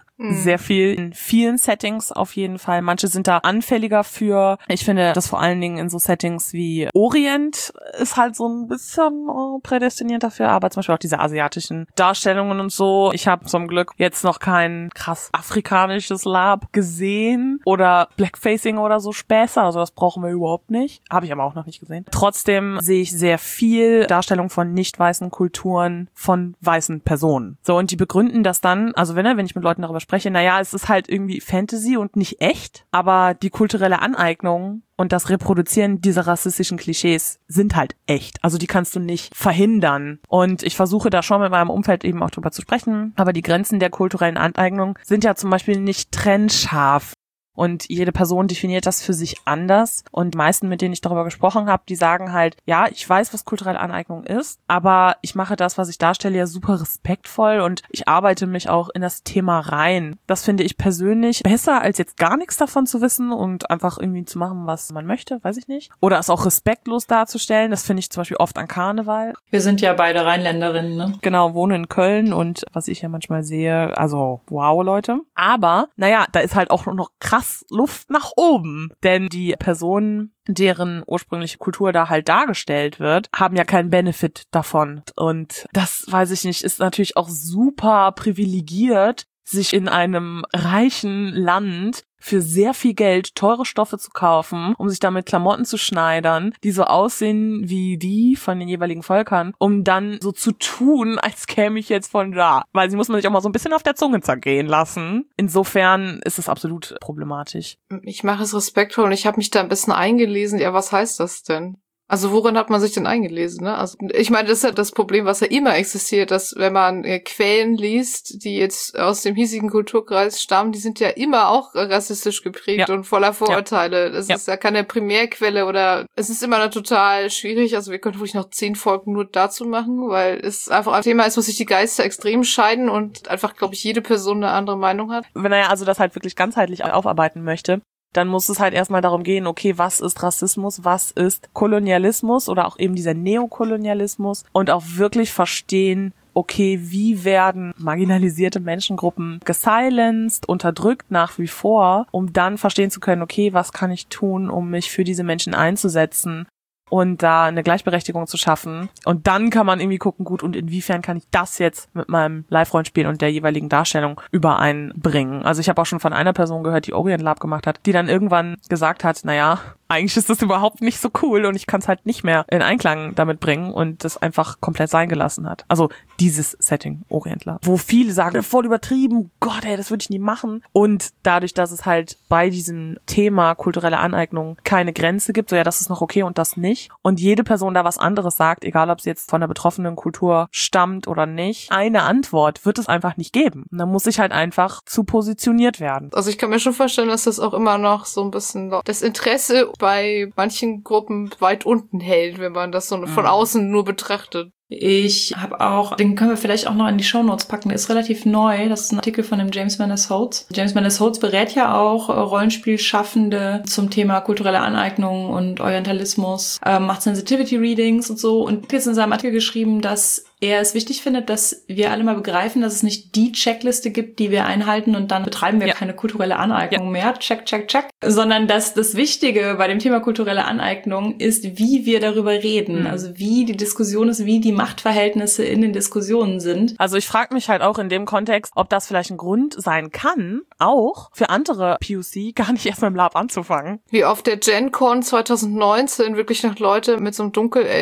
viel in vielen Settings auf jeden Fall. Manche sind da anfälliger für. Ich finde, das vor allen Dingen in so Settings wie Orient ist halt so ein bisschen prädestiniert dafür, aber zum Beispiel auch diese asiatischen Darstellungen und so. Ich habe zum Glück jetzt noch kein krass afrikanisches Lab gesehen oder Blackfacing oder so Späße, also das brauchen wir überhaupt nicht. Habe ich aber auch noch nicht gesehen. Trotzdem sehe ich sehr viel Darstellung von nicht weißen Kulturen von weißen Personen. So, und die begründen das dann, also wenn ich mit Leuten darüber spreche, naja, es ist halt irgendwie Fantasy und nicht echt, aber die kulturelle Aneignung und das Reproduzieren dieser rassistischen Klischees sind halt echt. Also die kannst du nicht verhindern. Und ich versuche da schon mit meinem Umfeld eben auch drüber zu sprechen, aber die Grenzen der kulturellen Aneignung sind ja zum Beispiel nicht trennscharf. Und jede Person definiert das für sich anders. Und die meisten, mit denen ich darüber gesprochen habe, die sagen halt, ja, ich weiß, was kulturelle Aneignung ist, aber ich mache das, was ich darstelle, ja super respektvoll und ich arbeite mich auch in das Thema rein. Das finde ich persönlich besser, als jetzt gar nichts davon zu wissen und einfach irgendwie zu machen, was man möchte, weiß ich nicht. Oder es auch respektlos darzustellen. Das finde ich zum Beispiel oft an Karneval. Wir sind ja beide Rheinländerinnen, ne? Genau, wohnen in Köln und was ich ja manchmal sehe, also wow, Leute. Aber, naja, da ist halt auch noch krass Luft nach oben. Denn die Personen, deren ursprüngliche Kultur da halt dargestellt wird, haben ja keinen Benefit davon. Und das, weiß ich nicht, ist natürlich auch super privilegiert, sich in einem reichen Land für sehr viel Geld teure Stoffe zu kaufen, um sich damit Klamotten zu schneidern, die so aussehen wie die von den jeweiligen Völkern, um dann so zu tun, als käme ich jetzt von da. Weil sie muss man sich auch mal so ein bisschen auf der Zunge zergehen lassen. Insofern ist es absolut problematisch. Ich mache es respektvoll und ich habe mich da ein bisschen eingelesen. Ja, was heißt das denn? Also worin hat man sich denn eingelesen, ne? Also ich meine, das ist ja das Problem, was ja immer existiert, dass wenn man Quellen liest, die jetzt aus dem hiesigen Kulturkreis stammen, die sind ja immer auch rassistisch geprägt und voller Vorurteile. Das ist ja keine Primärquelle oder es ist immer noch total schwierig. Also wir können wirklich noch 10 Folgen nur dazu machen, weil es einfach ein Thema ist, wo sich die Geister extrem scheiden und einfach, glaube ich, jede Person eine andere Meinung hat. Wenn er ja also das halt wirklich ganzheitlich aufarbeiten möchte, dann muss es halt erstmal darum gehen, okay, was ist Rassismus, was ist Kolonialismus oder auch eben dieser Neokolonialismus und auch wirklich verstehen, okay, wie werden marginalisierte Menschengruppen gesilenced, unterdrückt nach wie vor, um dann verstehen zu können, okay, was kann ich tun, um mich für diese Menschen einzusetzen und da eine Gleichberechtigung zu schaffen. Und dann kann man irgendwie gucken, gut, und inwiefern kann ich das jetzt mit meinem Live-Rollenspiel und der jeweiligen Darstellung übereinbringen. Also ich habe auch schon von einer Person gehört, die Orient Lab gemacht hat, die dann irgendwann gesagt hat, naja, eigentlich ist das überhaupt nicht so cool und ich kann es halt nicht mehr in Einklang damit bringen und das einfach komplett sein gelassen hat. Also dieses Setting, Orient Lab, wo viele sagen, voll übertrieben, Gott, ey, das würde ich nie machen. Und dadurch, dass es halt bei diesem Thema kulturelle Aneignung keine Grenze gibt, so ja, das ist noch okay und das nicht. Und jede Person da was anderes sagt, egal ob sie jetzt von der betroffenen Kultur stammt oder nicht, eine Antwort wird es einfach nicht geben. Und dann muss ich halt einfach zu positioniert werden. Also ich kann mir schon vorstellen, dass das auch immer noch so ein bisschen das Interesse bei manchen Gruppen weit unten hält, wenn man das so von außen nur betrachtet. Ich habe auch, den können wir vielleicht auch noch in die Shownotes packen, der ist relativ neu, das ist ein Artikel von dem James Maness Holtz. James Maness Holtz berät ja auch Rollenspielschaffende zum Thema kulturelle Aneignung und Orientalismus, macht Sensitivity Readings und so und hat jetzt in seinem Artikel geschrieben, dass er es wichtig findet, dass wir alle mal begreifen, dass es nicht die Checkliste gibt, die wir einhalten und dann betreiben wir keine kulturelle Aneignung mehr, check, check, check, sondern dass das Wichtige bei dem Thema kulturelle Aneignung ist, wie wir darüber reden, also wie die Diskussion ist, wie die Machtverhältnisse in den Diskussionen sind. Also ich frage mich halt auch in dem Kontext, ob das vielleicht ein Grund sein kann, auch für andere POC gar nicht erst mit dem Lab anzufangen. Wie auf der GenCon 2019 wirklich noch Leute mit so einem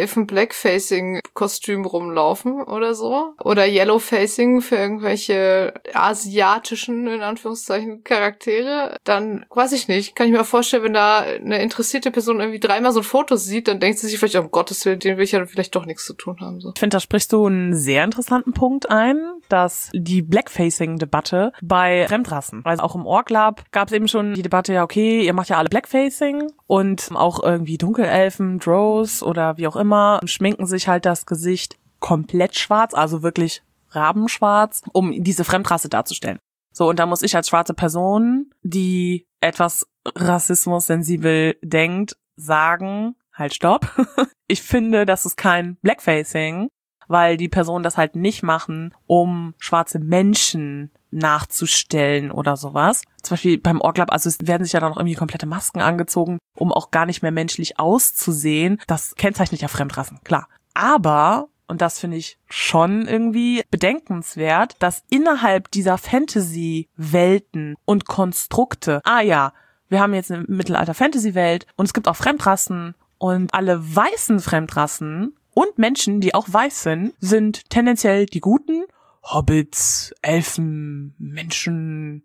Dunkelelfen-Blackfacing-Kostüm rumlaufen oder so. Oder Yellowfacing für irgendwelche asiatischen, in Anführungszeichen, Charaktere. Dann, weiß ich nicht, kann ich mir vorstellen, wenn da eine interessierte Person irgendwie 3-mal so ein Foto sieht, dann denkt sie sich vielleicht, um Gottes Willen, den will ich ja vielleicht doch nichts zu tun haben. So. Ich finde, da sprichst du einen sehr interessanten Punkt ein, dass die Blackfacing-Debatte bei Fremdrassen, also auch im Org-Lab gab es eben schon die Debatte, ja okay, ihr macht ja alle Blackfacing und auch irgendwie Dunkelelfen, Drows oder wie auch immer, schminken sich halt das Gesicht komplett schwarz, also wirklich rabenschwarz, um diese Fremdrasse darzustellen. So, und da muss ich als schwarze Person, die etwas rassismussensibel denkt, sagen, halt, stopp. Ich finde, das ist kein Blackfacing, weil die Personen das halt nicht machen, um schwarze Menschen nachzustellen oder sowas. Zum Beispiel beim Orglab, also es werden sich ja dann auch irgendwie komplette Masken angezogen, um auch gar nicht mehr menschlich auszusehen. Das kennzeichnet ja Fremdrassen, klar. Aber, und das finde ich schon irgendwie bedenkenswert, dass innerhalb dieser Fantasy-Welten und Konstrukte, wir haben jetzt eine Mittelalter-Fantasy-Welt und es gibt auch Fremdrassen und alle weißen Fremdrassen und Menschen, die auch weiß sind tendenziell die Guten. Hobbits, Elfen, Menschen,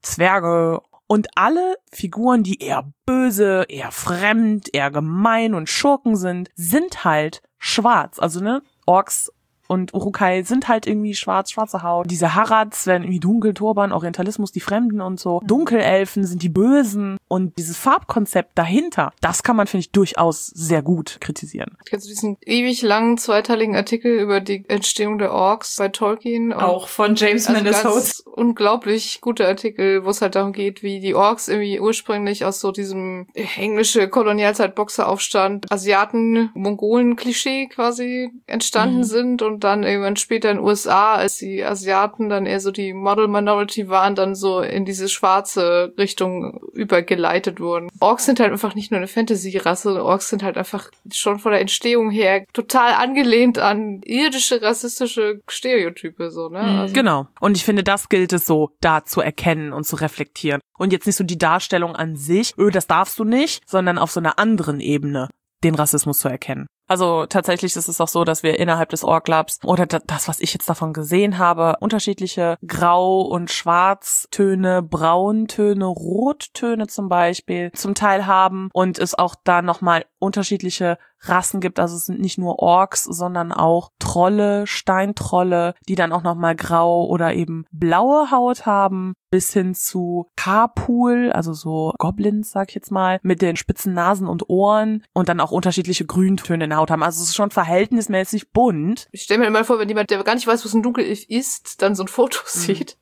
Zwerge und alle Figuren, die eher böse, eher fremd, eher gemein und Schurken sind halt schwarz. Also Orks und Uruk-hai sind halt irgendwie schwarze Haut. Diese Harads werden irgendwie dunkel, Turban, Orientalismus, die Fremden und so. Dunkelelfen sind die Bösen. Und dieses Farbkonzept dahinter, das kann man, finde ich, durchaus sehr gut kritisieren. Kennst du diesen ewig langen zweiteiligen Artikel über die Entstehung der Orks bei Tolkien? Auch von James Manus Holt. Unglaublich guter Artikel, wo es halt darum geht, wie die Orks irgendwie ursprünglich aus so diesem englische Kolonialzeit-Boxeraufstand, Asiaten, Mongolen-Klischee quasi entstanden sind und dann irgendwann später in den USA, als die Asiaten dann eher so die Model Minority waren, dann so in diese schwarze Richtung übergeleitet wurden. Orks sind halt einfach nicht nur eine Fantasy-Rasse, Orks sind halt einfach schon von der Entstehung her total angelehnt an irdische, rassistische Stereotype, so, ne? Also Genau. Und ich finde, das gilt es so, da zu erkennen und zu reflektieren. Und jetzt nicht so die Darstellung an sich, das darfst du nicht, sondern auf so einer anderen Ebene den Rassismus zu erkennen. Also tatsächlich ist es auch so, dass wir innerhalb des Orglabs oder das, was ich jetzt davon gesehen habe, unterschiedliche Grau- und Schwarztöne, Brauntöne, Rottöne zum Beispiel zum Teil haben und es auch da nochmal unterschiedliche Rassen gibt. Also es sind nicht nur Orks, sondern auch Trolle, Steintrolle, die dann auch nochmal grau oder eben blaue Haut haben, bis hin zu Karpul, also so Goblins, sag ich jetzt mal, mit den spitzen Nasen und Ohren und dann auch unterschiedliche Grüntöne in der Haut haben. Also es ist schon verhältnismäßig bunt. Ich stelle mir immer vor, wenn jemand, der gar nicht weiß, was ein Dunkelelf ist, dann so ein Foto sieht.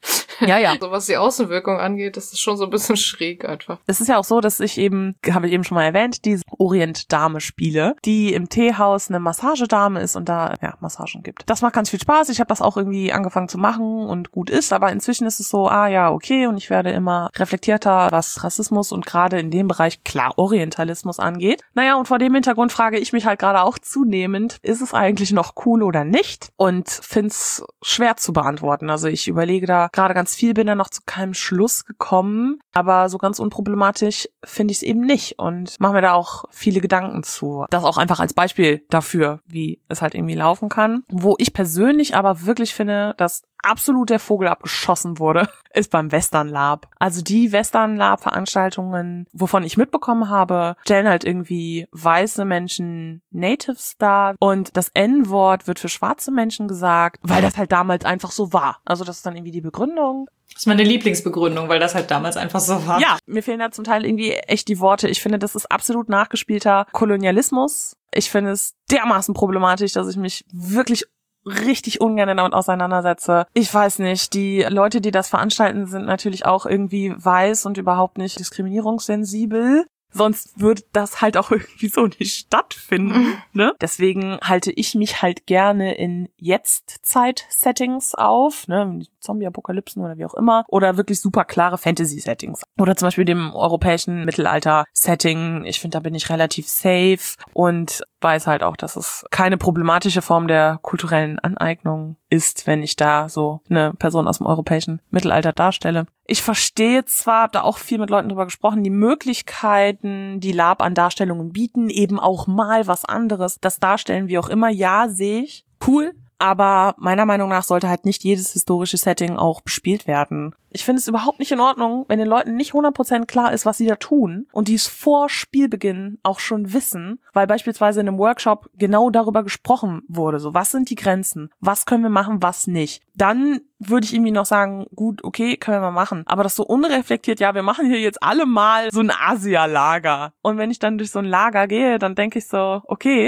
Ja. So was die Außenwirkung angeht, das ist schon so ein bisschen schräg einfach. Es ist ja auch so, dass ich eben, habe ich eben schon mal erwähnt, diese Orient-Dame spiele, die im Teehaus eine Massagedame ist und da Massagen gibt. Das macht ganz viel Spaß. Ich habe das auch irgendwie angefangen zu machen und gut ist, aber inzwischen ist es so, okay, und ich werde immer reflektierter, was Rassismus und gerade in dem Bereich, klar, Orientalismus angeht. Naja, und vor dem Hintergrund frage ich mich halt gerade auch zunehmend, ist es eigentlich noch cool oder nicht? Und find's schwer zu beantworten. Also ich überlege da gerade ganz viel, bin da noch zu keinem Schluss gekommen, aber so ganz unproblematisch finde ich es eben nicht und mache mir da auch viele Gedanken zu. Das auch einfach als Beispiel dafür, wie es halt irgendwie laufen kann. Wo ich persönlich aber wirklich finde, dass absolut der Vogel abgeschossen wurde, ist beim Western Lab. Also die Western Lab Veranstaltungen, wovon ich mitbekommen habe, stellen halt irgendwie weiße Menschen Natives dar und das N-Wort wird für schwarze Menschen gesagt, weil das halt damals einfach so war. Also das ist dann irgendwie die Begründung. Das ist meine Lieblingsbegründung, weil das halt damals einfach so war. Ja, mir fehlen da zum Teil irgendwie echt die Worte. Ich finde, das ist absolut nachgespielter Kolonialismus. Ich finde es dermaßen problematisch, dass ich mich wirklich richtig ungern damit auseinandersetze. Ich weiß nicht, die Leute, die das veranstalten, sind natürlich auch irgendwie weiß und überhaupt nicht diskriminierungssensibel. Sonst würde das halt auch irgendwie so nicht stattfinden, ne? Deswegen halte ich mich halt gerne in Jetzt-Zeit-Settings auf, ne? Zombie-Apokalypsen oder wie auch immer. Oder wirklich super klare Fantasy-Settings. Oder zum Beispiel dem europäischen Mittelalter-Setting. Ich finde, da bin ich relativ safe und weiß halt auch, dass es keine problematische Form der kulturellen Aneignung ist, wenn ich da so eine Person aus dem europäischen Mittelalter darstelle. Ich verstehe zwar, habe da auch viel mit Leuten drüber gesprochen, die Möglichkeiten, die Lab an Darstellungen bieten, eben auch mal was anderes, das darstellen, wie auch immer, ja, sehe ich. Cool. Aber meiner Meinung nach sollte halt nicht jedes historische Setting auch bespielt werden. Ich finde es überhaupt nicht in Ordnung, wenn den Leuten nicht 100% klar ist, was sie da tun und die es vor Spielbeginn auch schon wissen, weil beispielsweise in einem Workshop genau darüber gesprochen wurde. So, was sind die Grenzen? Was können wir machen, was nicht? Dann würde ich irgendwie noch sagen, gut, okay, können wir mal machen. Aber das so unreflektiert, ja, wir machen hier jetzt alle mal so ein Asia-Lager. Und wenn ich dann durch so ein Lager gehe, dann denke ich so, okay,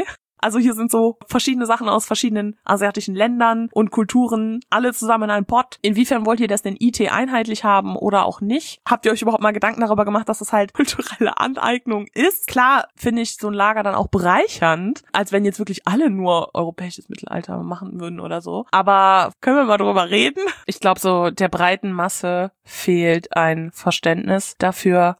Also hier sind so verschiedene Sachen aus verschiedenen asiatischen Ländern und Kulturen, alle zusammen in einen Pott. Inwiefern wollt ihr das denn IT einheitlich haben oder auch nicht? Habt ihr euch überhaupt mal Gedanken darüber gemacht, dass das halt kulturelle Aneignung ist? Klar finde ich so ein Lager dann auch bereichernd, als wenn jetzt wirklich alle nur europäisches Mittelalter machen würden oder so. Aber können wir mal drüber reden? Ich glaube, so der breiten Masse fehlt ein Verständnis dafür,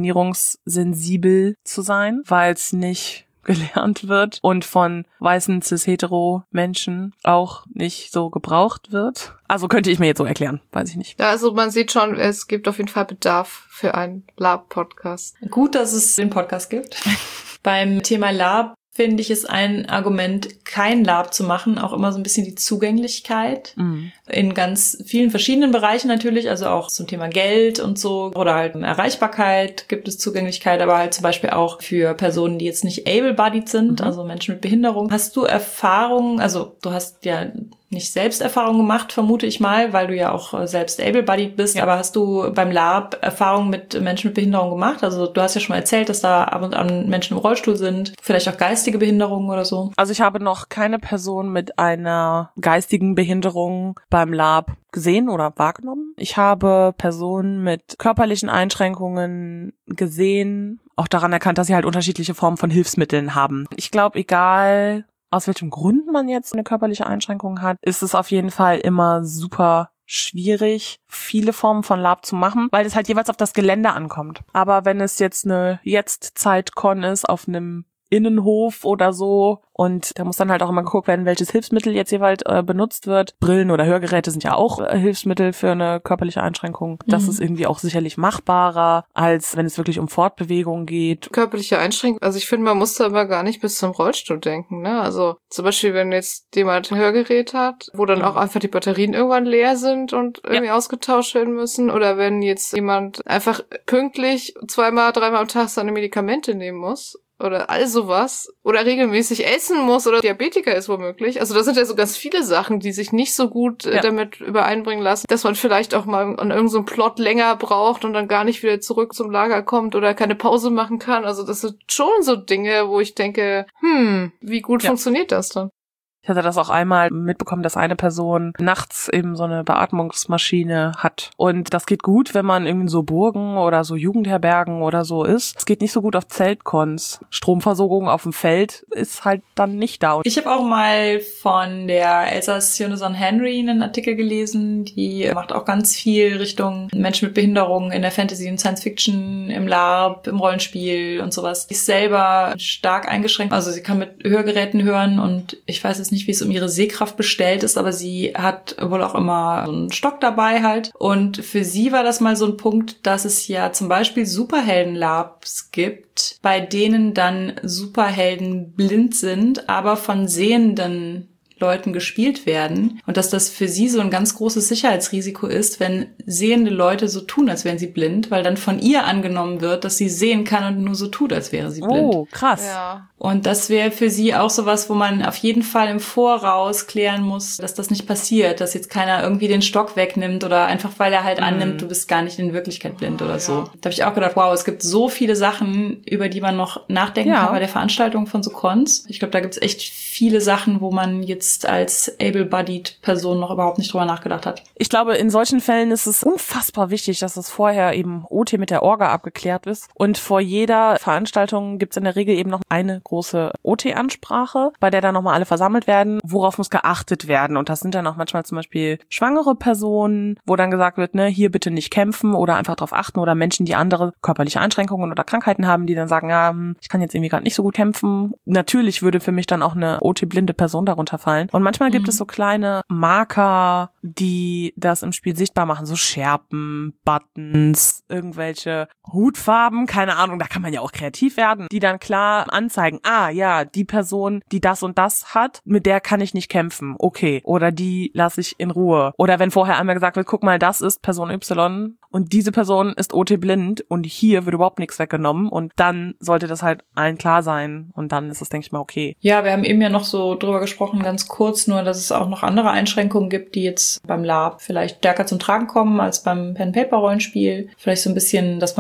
diskriminierungssensibel zu sein, weil es nicht gelernt wird und von weißen cis-hetero-Menschen auch nicht so gebraucht wird. Also könnte ich mir jetzt so erklären, weiß ich nicht. Ja, also man sieht schon, es gibt auf jeden Fall Bedarf für einen Lab-Podcast. Gut, dass es den Podcast gibt. Beim Thema Lab finde ich es ein Argument, kein Lab zu machen, auch immer so ein bisschen die Zugänglichkeit in ganz vielen verschiedenen Bereichen natürlich, also auch zum Thema Geld und so oder halt Erreichbarkeit gibt es Zugänglichkeit, aber halt zum Beispiel auch für Personen, die jetzt nicht able-bodied sind, also Menschen mit Behinderung. Hast du Erfahrungen, also du hast ja nicht selbst Erfahrung gemacht, vermute ich mal, weil du ja auch selbst able-bodied bist, aber hast du beim Lab Erfahrungen mit Menschen mit Behinderung gemacht? Also du hast ja schon mal erzählt, dass da ab und an Menschen im Rollstuhl sind, vielleicht auch geistige Behinderungen oder so. Also ich habe noch keine Person mit einer geistigen Behinderung beim Lab gesehen oder wahrgenommen. Ich habe Personen mit körperlichen Einschränkungen gesehen, auch daran erkannt, dass sie halt unterschiedliche Formen von Hilfsmitteln haben. Ich glaube, egal aus welchem Grund man jetzt eine körperliche Einschränkung hat, ist es auf jeden Fall immer super schwierig, viele Formen von Lab zu machen, weil es halt jeweils auf das Gelände ankommt. Aber wenn es jetzt eine Jetzt-Zeit-Con ist auf einem Innenhof oder so und da muss dann halt auch immer geguckt werden, welches Hilfsmittel jetzt jeweils benutzt wird. Brillen oder Hörgeräte sind ja auch Hilfsmittel für eine körperliche Einschränkung. Das ist irgendwie auch sicherlich machbarer, als wenn es wirklich um Fortbewegung geht. Körperliche Einschränkung, also ich finde, man muss da aber gar nicht bis zum Rollstuhl denken, ne? Also zum Beispiel, wenn jetzt jemand ein Hörgerät hat, wo dann auch einfach die Batterien irgendwann leer sind und irgendwie ausgetauscht werden müssen, oder wenn jetzt jemand einfach pünktlich 2-mal, 3-mal am Tag seine Medikamente nehmen muss, oder all sowas, oder regelmäßig essen muss oder Diabetiker ist womöglich. Also das sind ja so ganz viele Sachen, die sich nicht so gut damit übereinbringen lassen, dass man vielleicht auch mal an irgendeinem so Plot länger braucht und dann gar nicht wieder zurück zum Lager kommt oder keine Pause machen kann. Also das sind schon so Dinge, wo ich denke, wie gut funktioniert das dann? Ich hatte das auch einmal mitbekommen, dass eine Person nachts eben so eine Beatmungsmaschine hat. Und das geht gut, wenn man in so Burgen oder so Jugendherbergen oder so ist. Es geht nicht so gut auf Zeltcons. Stromversorgung auf dem Feld ist halt dann nicht da. Ich habe auch mal von der Elsa Sioneson-Henry einen Artikel gelesen. Die macht auch ganz viel Richtung Menschen mit Behinderung in der Fantasy und Science Fiction, im Lab, im Rollenspiel und sowas. Sie ist selber stark eingeschränkt. Also sie kann mit Hörgeräten hören und ich weiß jetzt nicht, wie es um ihre Sehkraft bestellt ist, aber sie hat wohl auch immer so einen Stock dabei halt. Und für sie war das mal so ein Punkt, dass es ja zum Beispiel Superhelden-Labs gibt, bei denen dann Superhelden blind sind, aber von sehenden Leuten gespielt werden und dass das für sie so ein ganz großes Sicherheitsrisiko ist, wenn sehende Leute so tun, als wären sie blind, weil dann von ihr angenommen wird, dass sie sehen kann und nur so tut, als wäre sie blind. Oh, krass. Ja. Und das wäre für sie auch sowas, wo man auf jeden Fall im Voraus klären muss, dass das nicht passiert, dass jetzt keiner irgendwie den Stock wegnimmt oder einfach, weil er halt annimmt, du bist gar nicht in Wirklichkeit blind oder so. Da habe ich auch gedacht, wow, es gibt so viele Sachen, über die man noch nachdenken kann bei der Veranstaltung von so Cons. Ich glaube, da gibt's echt viele Sachen, wo man jetzt als able-bodied Person noch überhaupt nicht drüber nachgedacht hat. Ich glaube, in solchen Fällen ist es unfassbar wichtig, dass es vorher eben OT mit der Orga abgeklärt ist. Und vor jeder Veranstaltung gibt es in der Regel eben noch eine große OT-Ansprache, bei der dann nochmal alle versammelt werden. Worauf muss geachtet werden? Und das sind dann auch manchmal zum Beispiel schwangere Personen, wo dann gesagt wird, ne, hier bitte nicht kämpfen oder einfach drauf achten, oder Menschen, die andere körperliche Einschränkungen oder Krankheiten haben, die dann sagen, ja, ich kann jetzt irgendwie gerade nicht so gut kämpfen. Natürlich würde für mich dann auch eine OT-blinde Person darunter fallen. Und manchmal gibt es so kleine Marker, die das im Spiel sichtbar machen, so Schärpen, Buttons, irgendwelche Hutfarben, keine Ahnung, da kann man ja auch kreativ werden, die dann klar anzeigen, ja, die Person, die das und das hat, mit der kann ich nicht kämpfen, okay, oder die lasse ich in Ruhe. Oder wenn vorher einmal gesagt wird, guck mal, das ist Person Y und diese Person ist OT-blind und hier wird überhaupt nichts weggenommen, und dann sollte das halt allen klar sein und dann ist es, denke ich mal, okay. Ja, wir haben eben ja noch so drüber gesprochen, ganz kurz nur, dass es auch noch andere Einschränkungen gibt, die jetzt beim Lab vielleicht stärker zum Tragen kommen als beim Pen-Paper-Rollenspiel. Vielleicht so ein bisschen, dass man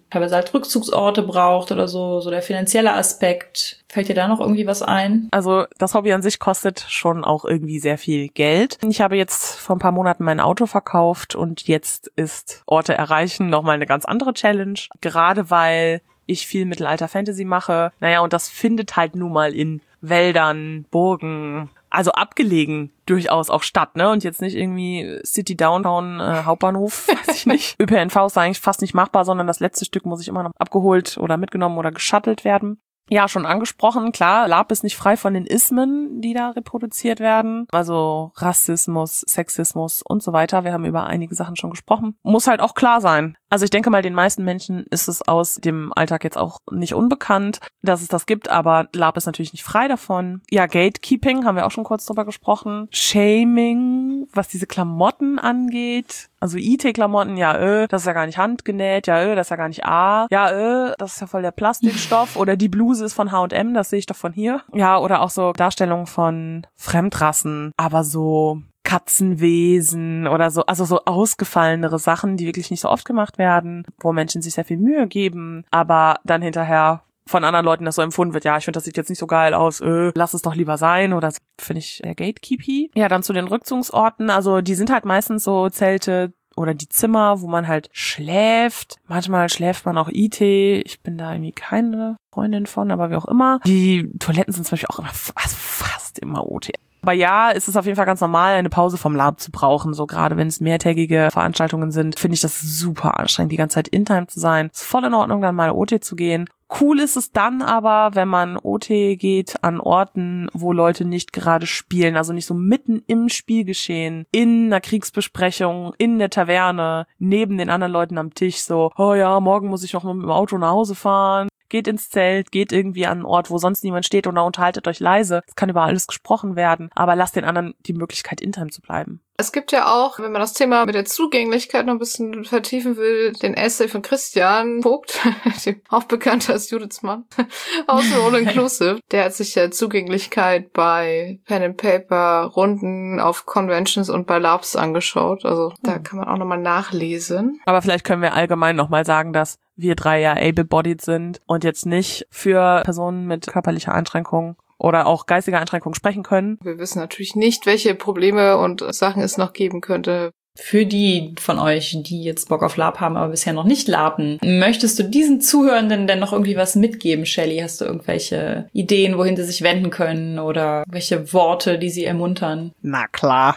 teilweise halt Rückzugsorte braucht oder so der finanzielle Aspekt. Fällt dir da noch irgendwie was ein? Also das Hobby an sich kostet schon auch irgendwie sehr viel Geld. Ich habe jetzt vor ein paar Monaten mein Auto verkauft und jetzt ist Orte erreichen nochmal eine ganz andere Challenge. Gerade weil ich viel Mittelalter-Fantasy mache. Naja, und das findet halt nun mal in Wäldern, Burgen, also abgelegen durchaus auch statt, ne? Und jetzt nicht irgendwie City Downtown Hauptbahnhof, weiß ich nicht. ÖPNV ist eigentlich fast nicht machbar, sondern das letzte Stück muss ich immer noch abgeholt oder mitgenommen oder geshuttelt werden. Ja, schon angesprochen, klar, LARP ist nicht frei von den Ismen, die da reproduziert werden. Also Rassismus, Sexismus und so weiter. Wir haben über einige Sachen schon gesprochen. Muss halt auch klar sein. Also ich denke mal, den meisten Menschen ist es aus dem Alltag jetzt auch nicht unbekannt, dass es das gibt, aber LARP ist natürlich nicht frei davon. Ja, Gatekeeping, haben wir auch schon kurz drüber gesprochen. Shaming, was diese Klamotten angeht. Also IT-Klamotten, ja, das ist ja gar nicht handgenäht, ja, das ist ja gar nicht ja, das ist ja voll der Plastikstoff. Oder die Bluse ist von H&M, das sehe ich doch von hier. Ja, oder auch so Darstellungen von Fremdrassen, aber so Katzenwesen oder so, also so ausgefallenere Sachen, die wirklich nicht so oft gemacht werden, wo Menschen sich sehr viel Mühe geben, aber dann hinterher von anderen Leuten das so empfunden wird, ja, ich finde, das sieht jetzt nicht so geil aus, lass es doch lieber sein, oder finde ich sehr gatekeepy. Ja, dann zu den Rückzugsorten, also die sind halt meistens so Zelte oder die Zimmer, wo man halt schläft. Manchmal schläft man auch IT. Ich bin da irgendwie keine Freundin von, aber wie auch immer. Die Toiletten sind zum Beispiel auch immer fast immer OT. Aber ja, es ist auf jeden Fall ganz normal, eine Pause vom LARP zu brauchen. So gerade wenn es mehrtägige Veranstaltungen sind, finde ich das super anstrengend, die ganze Zeit in Time zu sein. Ist voll in Ordnung, dann mal OT zu gehen. Cool ist es dann aber, wenn man OT geht an Orten, wo Leute nicht gerade spielen, also nicht so mitten im Spielgeschehen, in einer Kriegsbesprechung, in der Taverne, neben den anderen Leuten am Tisch so, oh ja, morgen muss ich noch mit dem Auto nach Hause fahren. Geht ins Zelt, geht irgendwie an einen Ort, wo sonst niemand steht oder unterhaltet euch leise. Es kann über alles gesprochen werden, aber lasst den anderen die Möglichkeit, in Time zu bleiben. Es gibt ja auch, wenn man das Thema mit der Zugänglichkeit noch ein bisschen vertiefen will, den Essay von Christian Vogt, auch bekannt als Judiths Mann, aus All Inclusive. Der hat sich ja Zugänglichkeit bei Pen and Paper Runden auf Conventions und bei LARPs angeschaut. Also da kann man auch nochmal nachlesen. Aber vielleicht können wir allgemein nochmal sagen, dass wir 3 ja able-bodied sind und jetzt nicht für Personen mit körperlicher Einschränkung oder auch geistiger Einschränkung sprechen können. Wir wissen natürlich nicht, welche Probleme und Sachen es noch geben könnte. Für die von euch, die jetzt Bock auf LARP haben, aber bisher noch nicht LARPen, möchtest du diesen Zuhörenden denn noch irgendwie was mitgeben, Shelly? Hast du irgendwelche Ideen, wohin sie sich wenden können oder welche Worte, die sie ermuntern? Na klar.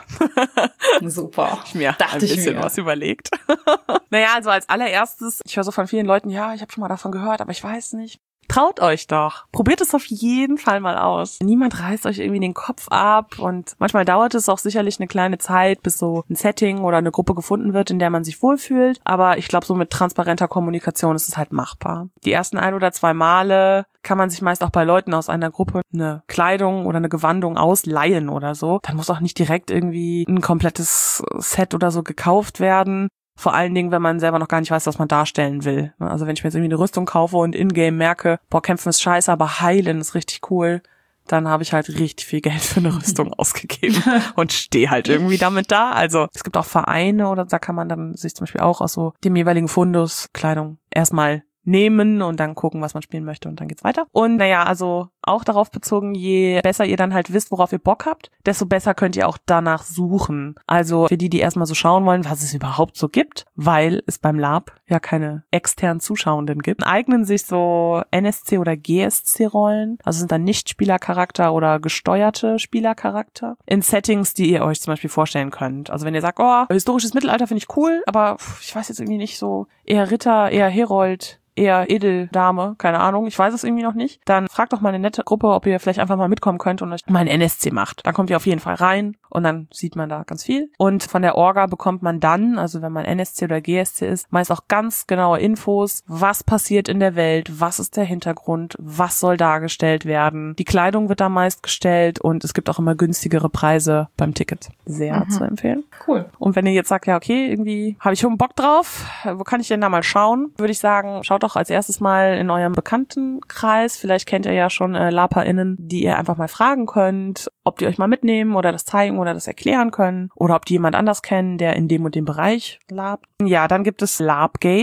Super. Ich mir ein bisschen was überlegt. Naja, also als allererstes, ich höre so von vielen Leuten, ja, ich habe schon mal davon gehört, aber ich weiß nicht. Traut euch doch. Probiert es auf jeden Fall mal aus. Niemand reißt euch irgendwie den Kopf ab und manchmal dauert es auch sicherlich eine kleine Zeit, bis so ein Setting oder eine Gruppe gefunden wird, in der man sich wohlfühlt. Aber ich glaube, so mit transparenter Kommunikation ist es halt machbar. Die ersten 1 oder 2 Male kann man sich meist auch bei Leuten aus einer Gruppe eine Kleidung oder eine Gewandung ausleihen oder so. Dann muss auch nicht direkt irgendwie ein komplettes Set oder so gekauft werden. Vor allen Dingen, wenn man selber noch gar nicht weiß, was man darstellen will. Also wenn ich mir jetzt irgendwie eine Rüstung kaufe und in-game merke, boah, kämpfen ist scheiße, aber heilen ist richtig cool, dann habe ich halt richtig viel Geld für eine Rüstung ausgegeben und stehe halt irgendwie damit da. Also es gibt auch Vereine oder da kann man dann sich zum Beispiel auch aus so dem jeweiligen Fundus Kleidung erstmal nehmen und dann gucken, was man spielen möchte und dann geht's weiter. Und naja, also auch darauf bezogen, je besser ihr dann halt wisst, worauf ihr Bock habt, desto besser könnt ihr auch danach suchen. Also für die erstmal so schauen wollen, was es überhaupt so gibt, weil es beim LARP ja keine externen Zuschauenden gibt, eignen sich so NSC- oder GSC-Rollen, also sind dann nicht Spielercharakter oder gesteuerte Spielercharakter, in Settings, die ihr euch zum Beispiel vorstellen könnt. Also wenn ihr sagt, oh, historisches Mittelalter finde ich cool, aber ich weiß jetzt irgendwie nicht so, eher Ritter, eher Herold, eher Edeldame, keine Ahnung, ich weiß es irgendwie noch nicht, dann fragt doch mal eine nette Gruppe, ob ihr vielleicht einfach mal mitkommen könnt und euch mal ein NSC macht. Dann kommt ihr auf jeden Fall rein und dann sieht man da ganz viel. Und von der Orga bekommt man dann, also wenn man NSC oder GSC ist, meist auch ganz genaue Infos, was passiert in der Welt, was ist der Hintergrund, was soll dargestellt werden. Die Kleidung wird da meist gestellt und es gibt auch immer günstigere Preise beim Ticket. Sehr zu empfehlen. Cool. Und wenn ihr jetzt sagt, ja okay, irgendwie habe ich schon Bock drauf, wo kann ich denn da mal schauen? Würde ich sagen, schaut doch als erstes mal in eurem Bekanntenkreis. Vielleicht kennt ihr ja schon LARPerInnen, die ihr einfach mal fragen könnt, ob die euch mal mitnehmen oder das zeigen oder das erklären können oder ob die jemand anders kennen, der in dem und dem Bereich LARpt. Ja, dann gibt es LARPgate.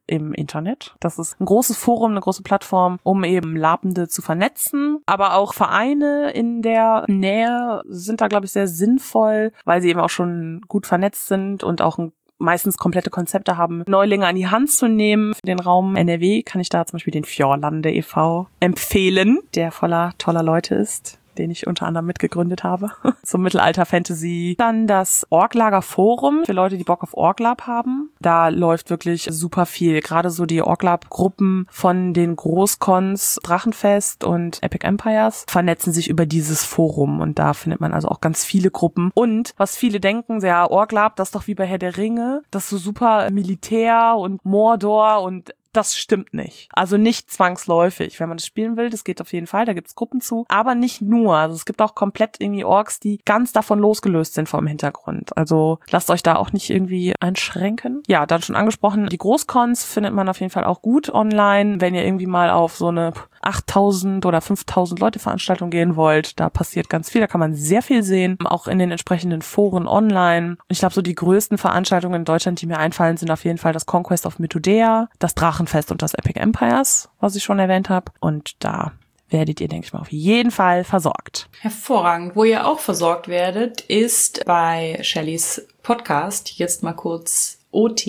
im Internet. Das ist ein großes Forum, eine große Plattform, um eben Labende zu vernetzen. Aber auch Vereine in der Nähe sind da, glaube ich, sehr sinnvoll, weil sie eben auch schon gut vernetzt sind und auch meistens komplette Konzepte haben, Neulinge an die Hand zu nehmen. Für den Raum NRW kann ich da zum Beispiel den Fjordlande e.V. empfehlen, der voller toller Leute ist, den ich unter anderem mitgegründet habe, zum Mittelalter-Fantasy. Dann das Orklager-Forum für Leute, die Bock auf Orklab haben. Da läuft wirklich super viel. Gerade so die Orklab-Gruppen von den Großcons Drachenfest und Epic Empires vernetzen sich über dieses Forum und da findet man also auch ganz viele Gruppen. Und was viele denken, ja, Orklab, das ist doch wie bei Herr der Ringe, das ist so super Militär und Mordor und das stimmt nicht. Also nicht zwangsläufig. Wenn man das spielen will, das geht auf jeden Fall, da gibt's Gruppen zu. Aber nicht nur. Also es gibt auch komplett irgendwie Orks, die ganz davon losgelöst sind vom Hintergrund. Also lasst euch da auch nicht irgendwie einschränken. Ja, dann schon angesprochen, die Großcons findet man auf jeden Fall auch gut online. Wenn ihr irgendwie mal auf so eine 8.000 oder 5.000 Leute Veranstaltung gehen wollt, da passiert ganz viel, da kann man sehr viel sehen, auch in den entsprechenden Foren online. Und ich glaube, so die größten Veranstaltungen in Deutschland, die mir einfallen, sind auf jeden Fall das Conquest of Mythodea, das Drachenfest und das Epic Empires, was ich schon erwähnt habe. Und da werdet ihr, denke ich mal, auf jeden Fall versorgt. Hervorragend. Wo ihr auch versorgt werdet, ist bei Shellys Podcast, jetzt mal kurz OT,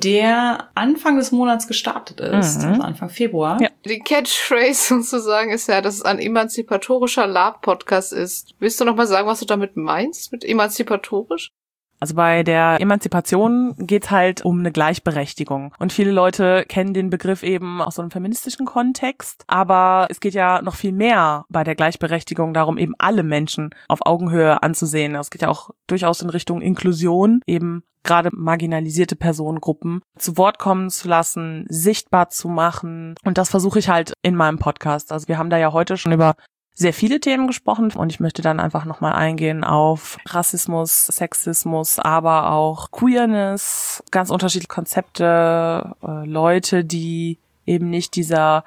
der Anfang des Monats gestartet ist, also Anfang Februar. Ja. Die Catchphrase sozusagen ist ja, dass es ein emanzipatorischer Lab-Podcast ist. Willst du noch mal sagen, was du damit meinst, mit emanzipatorisch? Also bei der Emanzipation geht's halt um eine Gleichberechtigung. Und viele Leute kennen den Begriff eben aus so einem feministischen Kontext. Aber es geht ja noch viel mehr bei der Gleichberechtigung darum, eben alle Menschen auf Augenhöhe anzusehen. Es geht ja auch durchaus in Richtung Inklusion, eben gerade marginalisierte Personengruppen zu Wort kommen zu lassen, sichtbar zu machen. Und das versuche ich halt in meinem Podcast. Also wir haben da ja heute schon über sehr viele Themen gesprochen und ich möchte dann einfach nochmal eingehen auf Rassismus, Sexismus, aber auch Queerness, ganz unterschiedliche Konzepte, Leute, die eben nicht dieser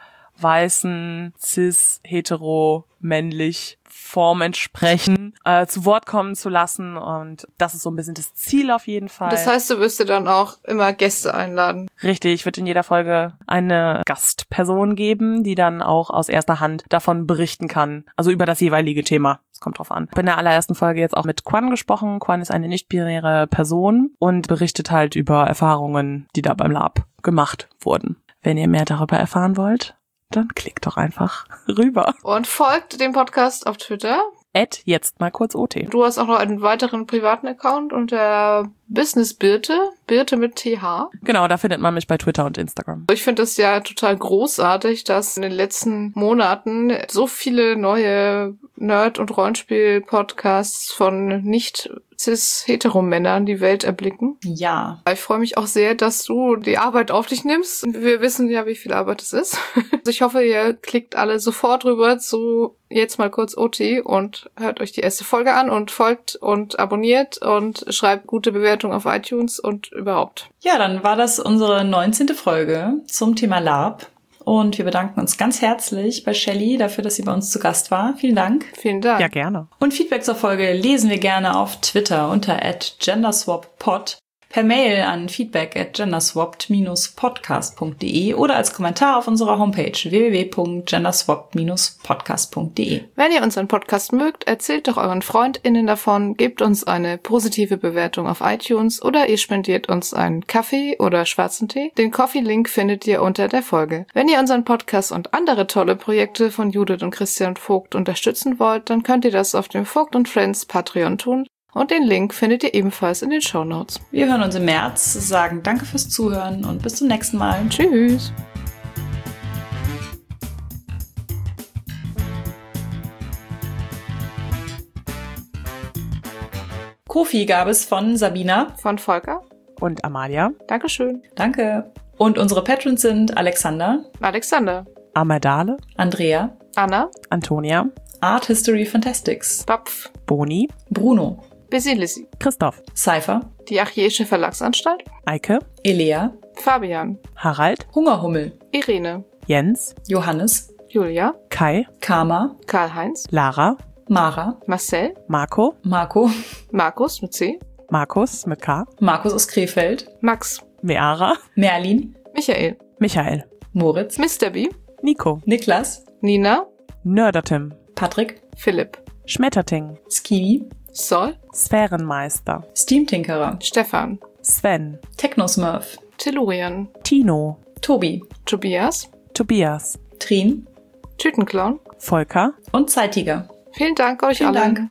weißen, cis, hetero, männlich Form entsprechen, zu Wort kommen zu lassen und das ist so ein bisschen das Ziel auf jeden Fall. Das heißt, du wirst dir dann auch immer Gäste einladen? Richtig, ich würde in jeder Folge eine Gastperson geben, die dann auch aus erster Hand davon berichten kann, also über das jeweilige Thema. Es kommt drauf an. Ich habe in der allerersten Folge jetzt auch mit Quan gesprochen. Quan ist eine nicht-binäre Person und berichtet halt über Erfahrungen, die da beim Lab gemacht wurden. Wenn ihr mehr darüber erfahren wollt, dann klickt doch einfach rüber. Und folgt dem Podcast auf Twitter. @jetzt mal kurz OT. Du hast auch noch einen weiteren privaten Account unter Business Birte mit TH. Genau, da findet man mich bei Twitter und Instagram. Ich finde das ja total großartig, dass in den letzten Monaten so viele neue Nerd- und Rollenspiel-Podcasts von nicht cis-hetero-Männern die Welt erblicken. Ja. Ich freue mich auch sehr, dass du die Arbeit auf dich nimmst. Wir wissen ja, wie viel Arbeit es ist. Also ich hoffe, ihr klickt alle sofort rüber zu jetzt mal kurz OT und hört euch die erste Folge an und folgt und abonniert und schreibt gute Bewertungen auf iTunes und überhaupt. Ja, dann war das unsere 19. Folge zum Thema Lab. Und wir bedanken uns ganz herzlich bei Shelly dafür, dass sie bei uns zu Gast war. Vielen Dank. Vielen Dank. Ja, gerne. Und Feedback zur Folge lesen wir gerne auf Twitter unter @genderswappod, per Mail an feedback@genderswapped-podcast.de oder als Kommentar auf unserer Homepage www.genderswapped-podcast.de. Wenn ihr unseren Podcast mögt, erzählt doch euren FreundInnen davon, gebt uns eine positive Bewertung auf iTunes oder ihr spendiert uns einen Kaffee oder schwarzen Tee. Den Coffee-Link findet ihr unter der Folge. Wenn ihr unseren Podcast und andere tolle Projekte von Judith und Christian Vogt unterstützen wollt, dann könnt ihr das auf dem Vogt & Friends Patreon tun. Und den Link findet ihr ebenfalls in den Shownotes. Wir hören uns im März, sagen danke fürs Zuhören und bis zum nächsten Mal. Tschüss! Kofi gab es von Sabina. Von Volker. Und Amalia. Dankeschön. Danke. Und unsere Patrons sind Alexander, Amadale, Andrea, Anna, Antonia, Art History Fantastics, Bapf, Boni, Bruno, Basilissi, Christoph, Cypher, die Archäische Verlagsanstalt, Eike, Elea, Fabian, Harald, Hungerhummel, Irene, Jens, Johannes, Julia, Kai, Karma, Karl-Heinz, Lara, Mara, Marcel, Marco, Marco, Markus mit C, Markus mit K, Markus aus Krefeld, Max, Meara, Merlin, Michael. Moritz, Mr. B, Nico. Niklas, Nina, Nördertim. Patrick, Philipp, Schmetterting. Skiwi, Sol, Sphärenmeister. Steam-Tinkerer, Stefan, Sven. Technosmurf, Tellurian, Tino. Tobi, Tobias, Tobias. Trin Tütenclown. Volker. und Zeittiger. Vielen Dank euch Vielen allen. Dank.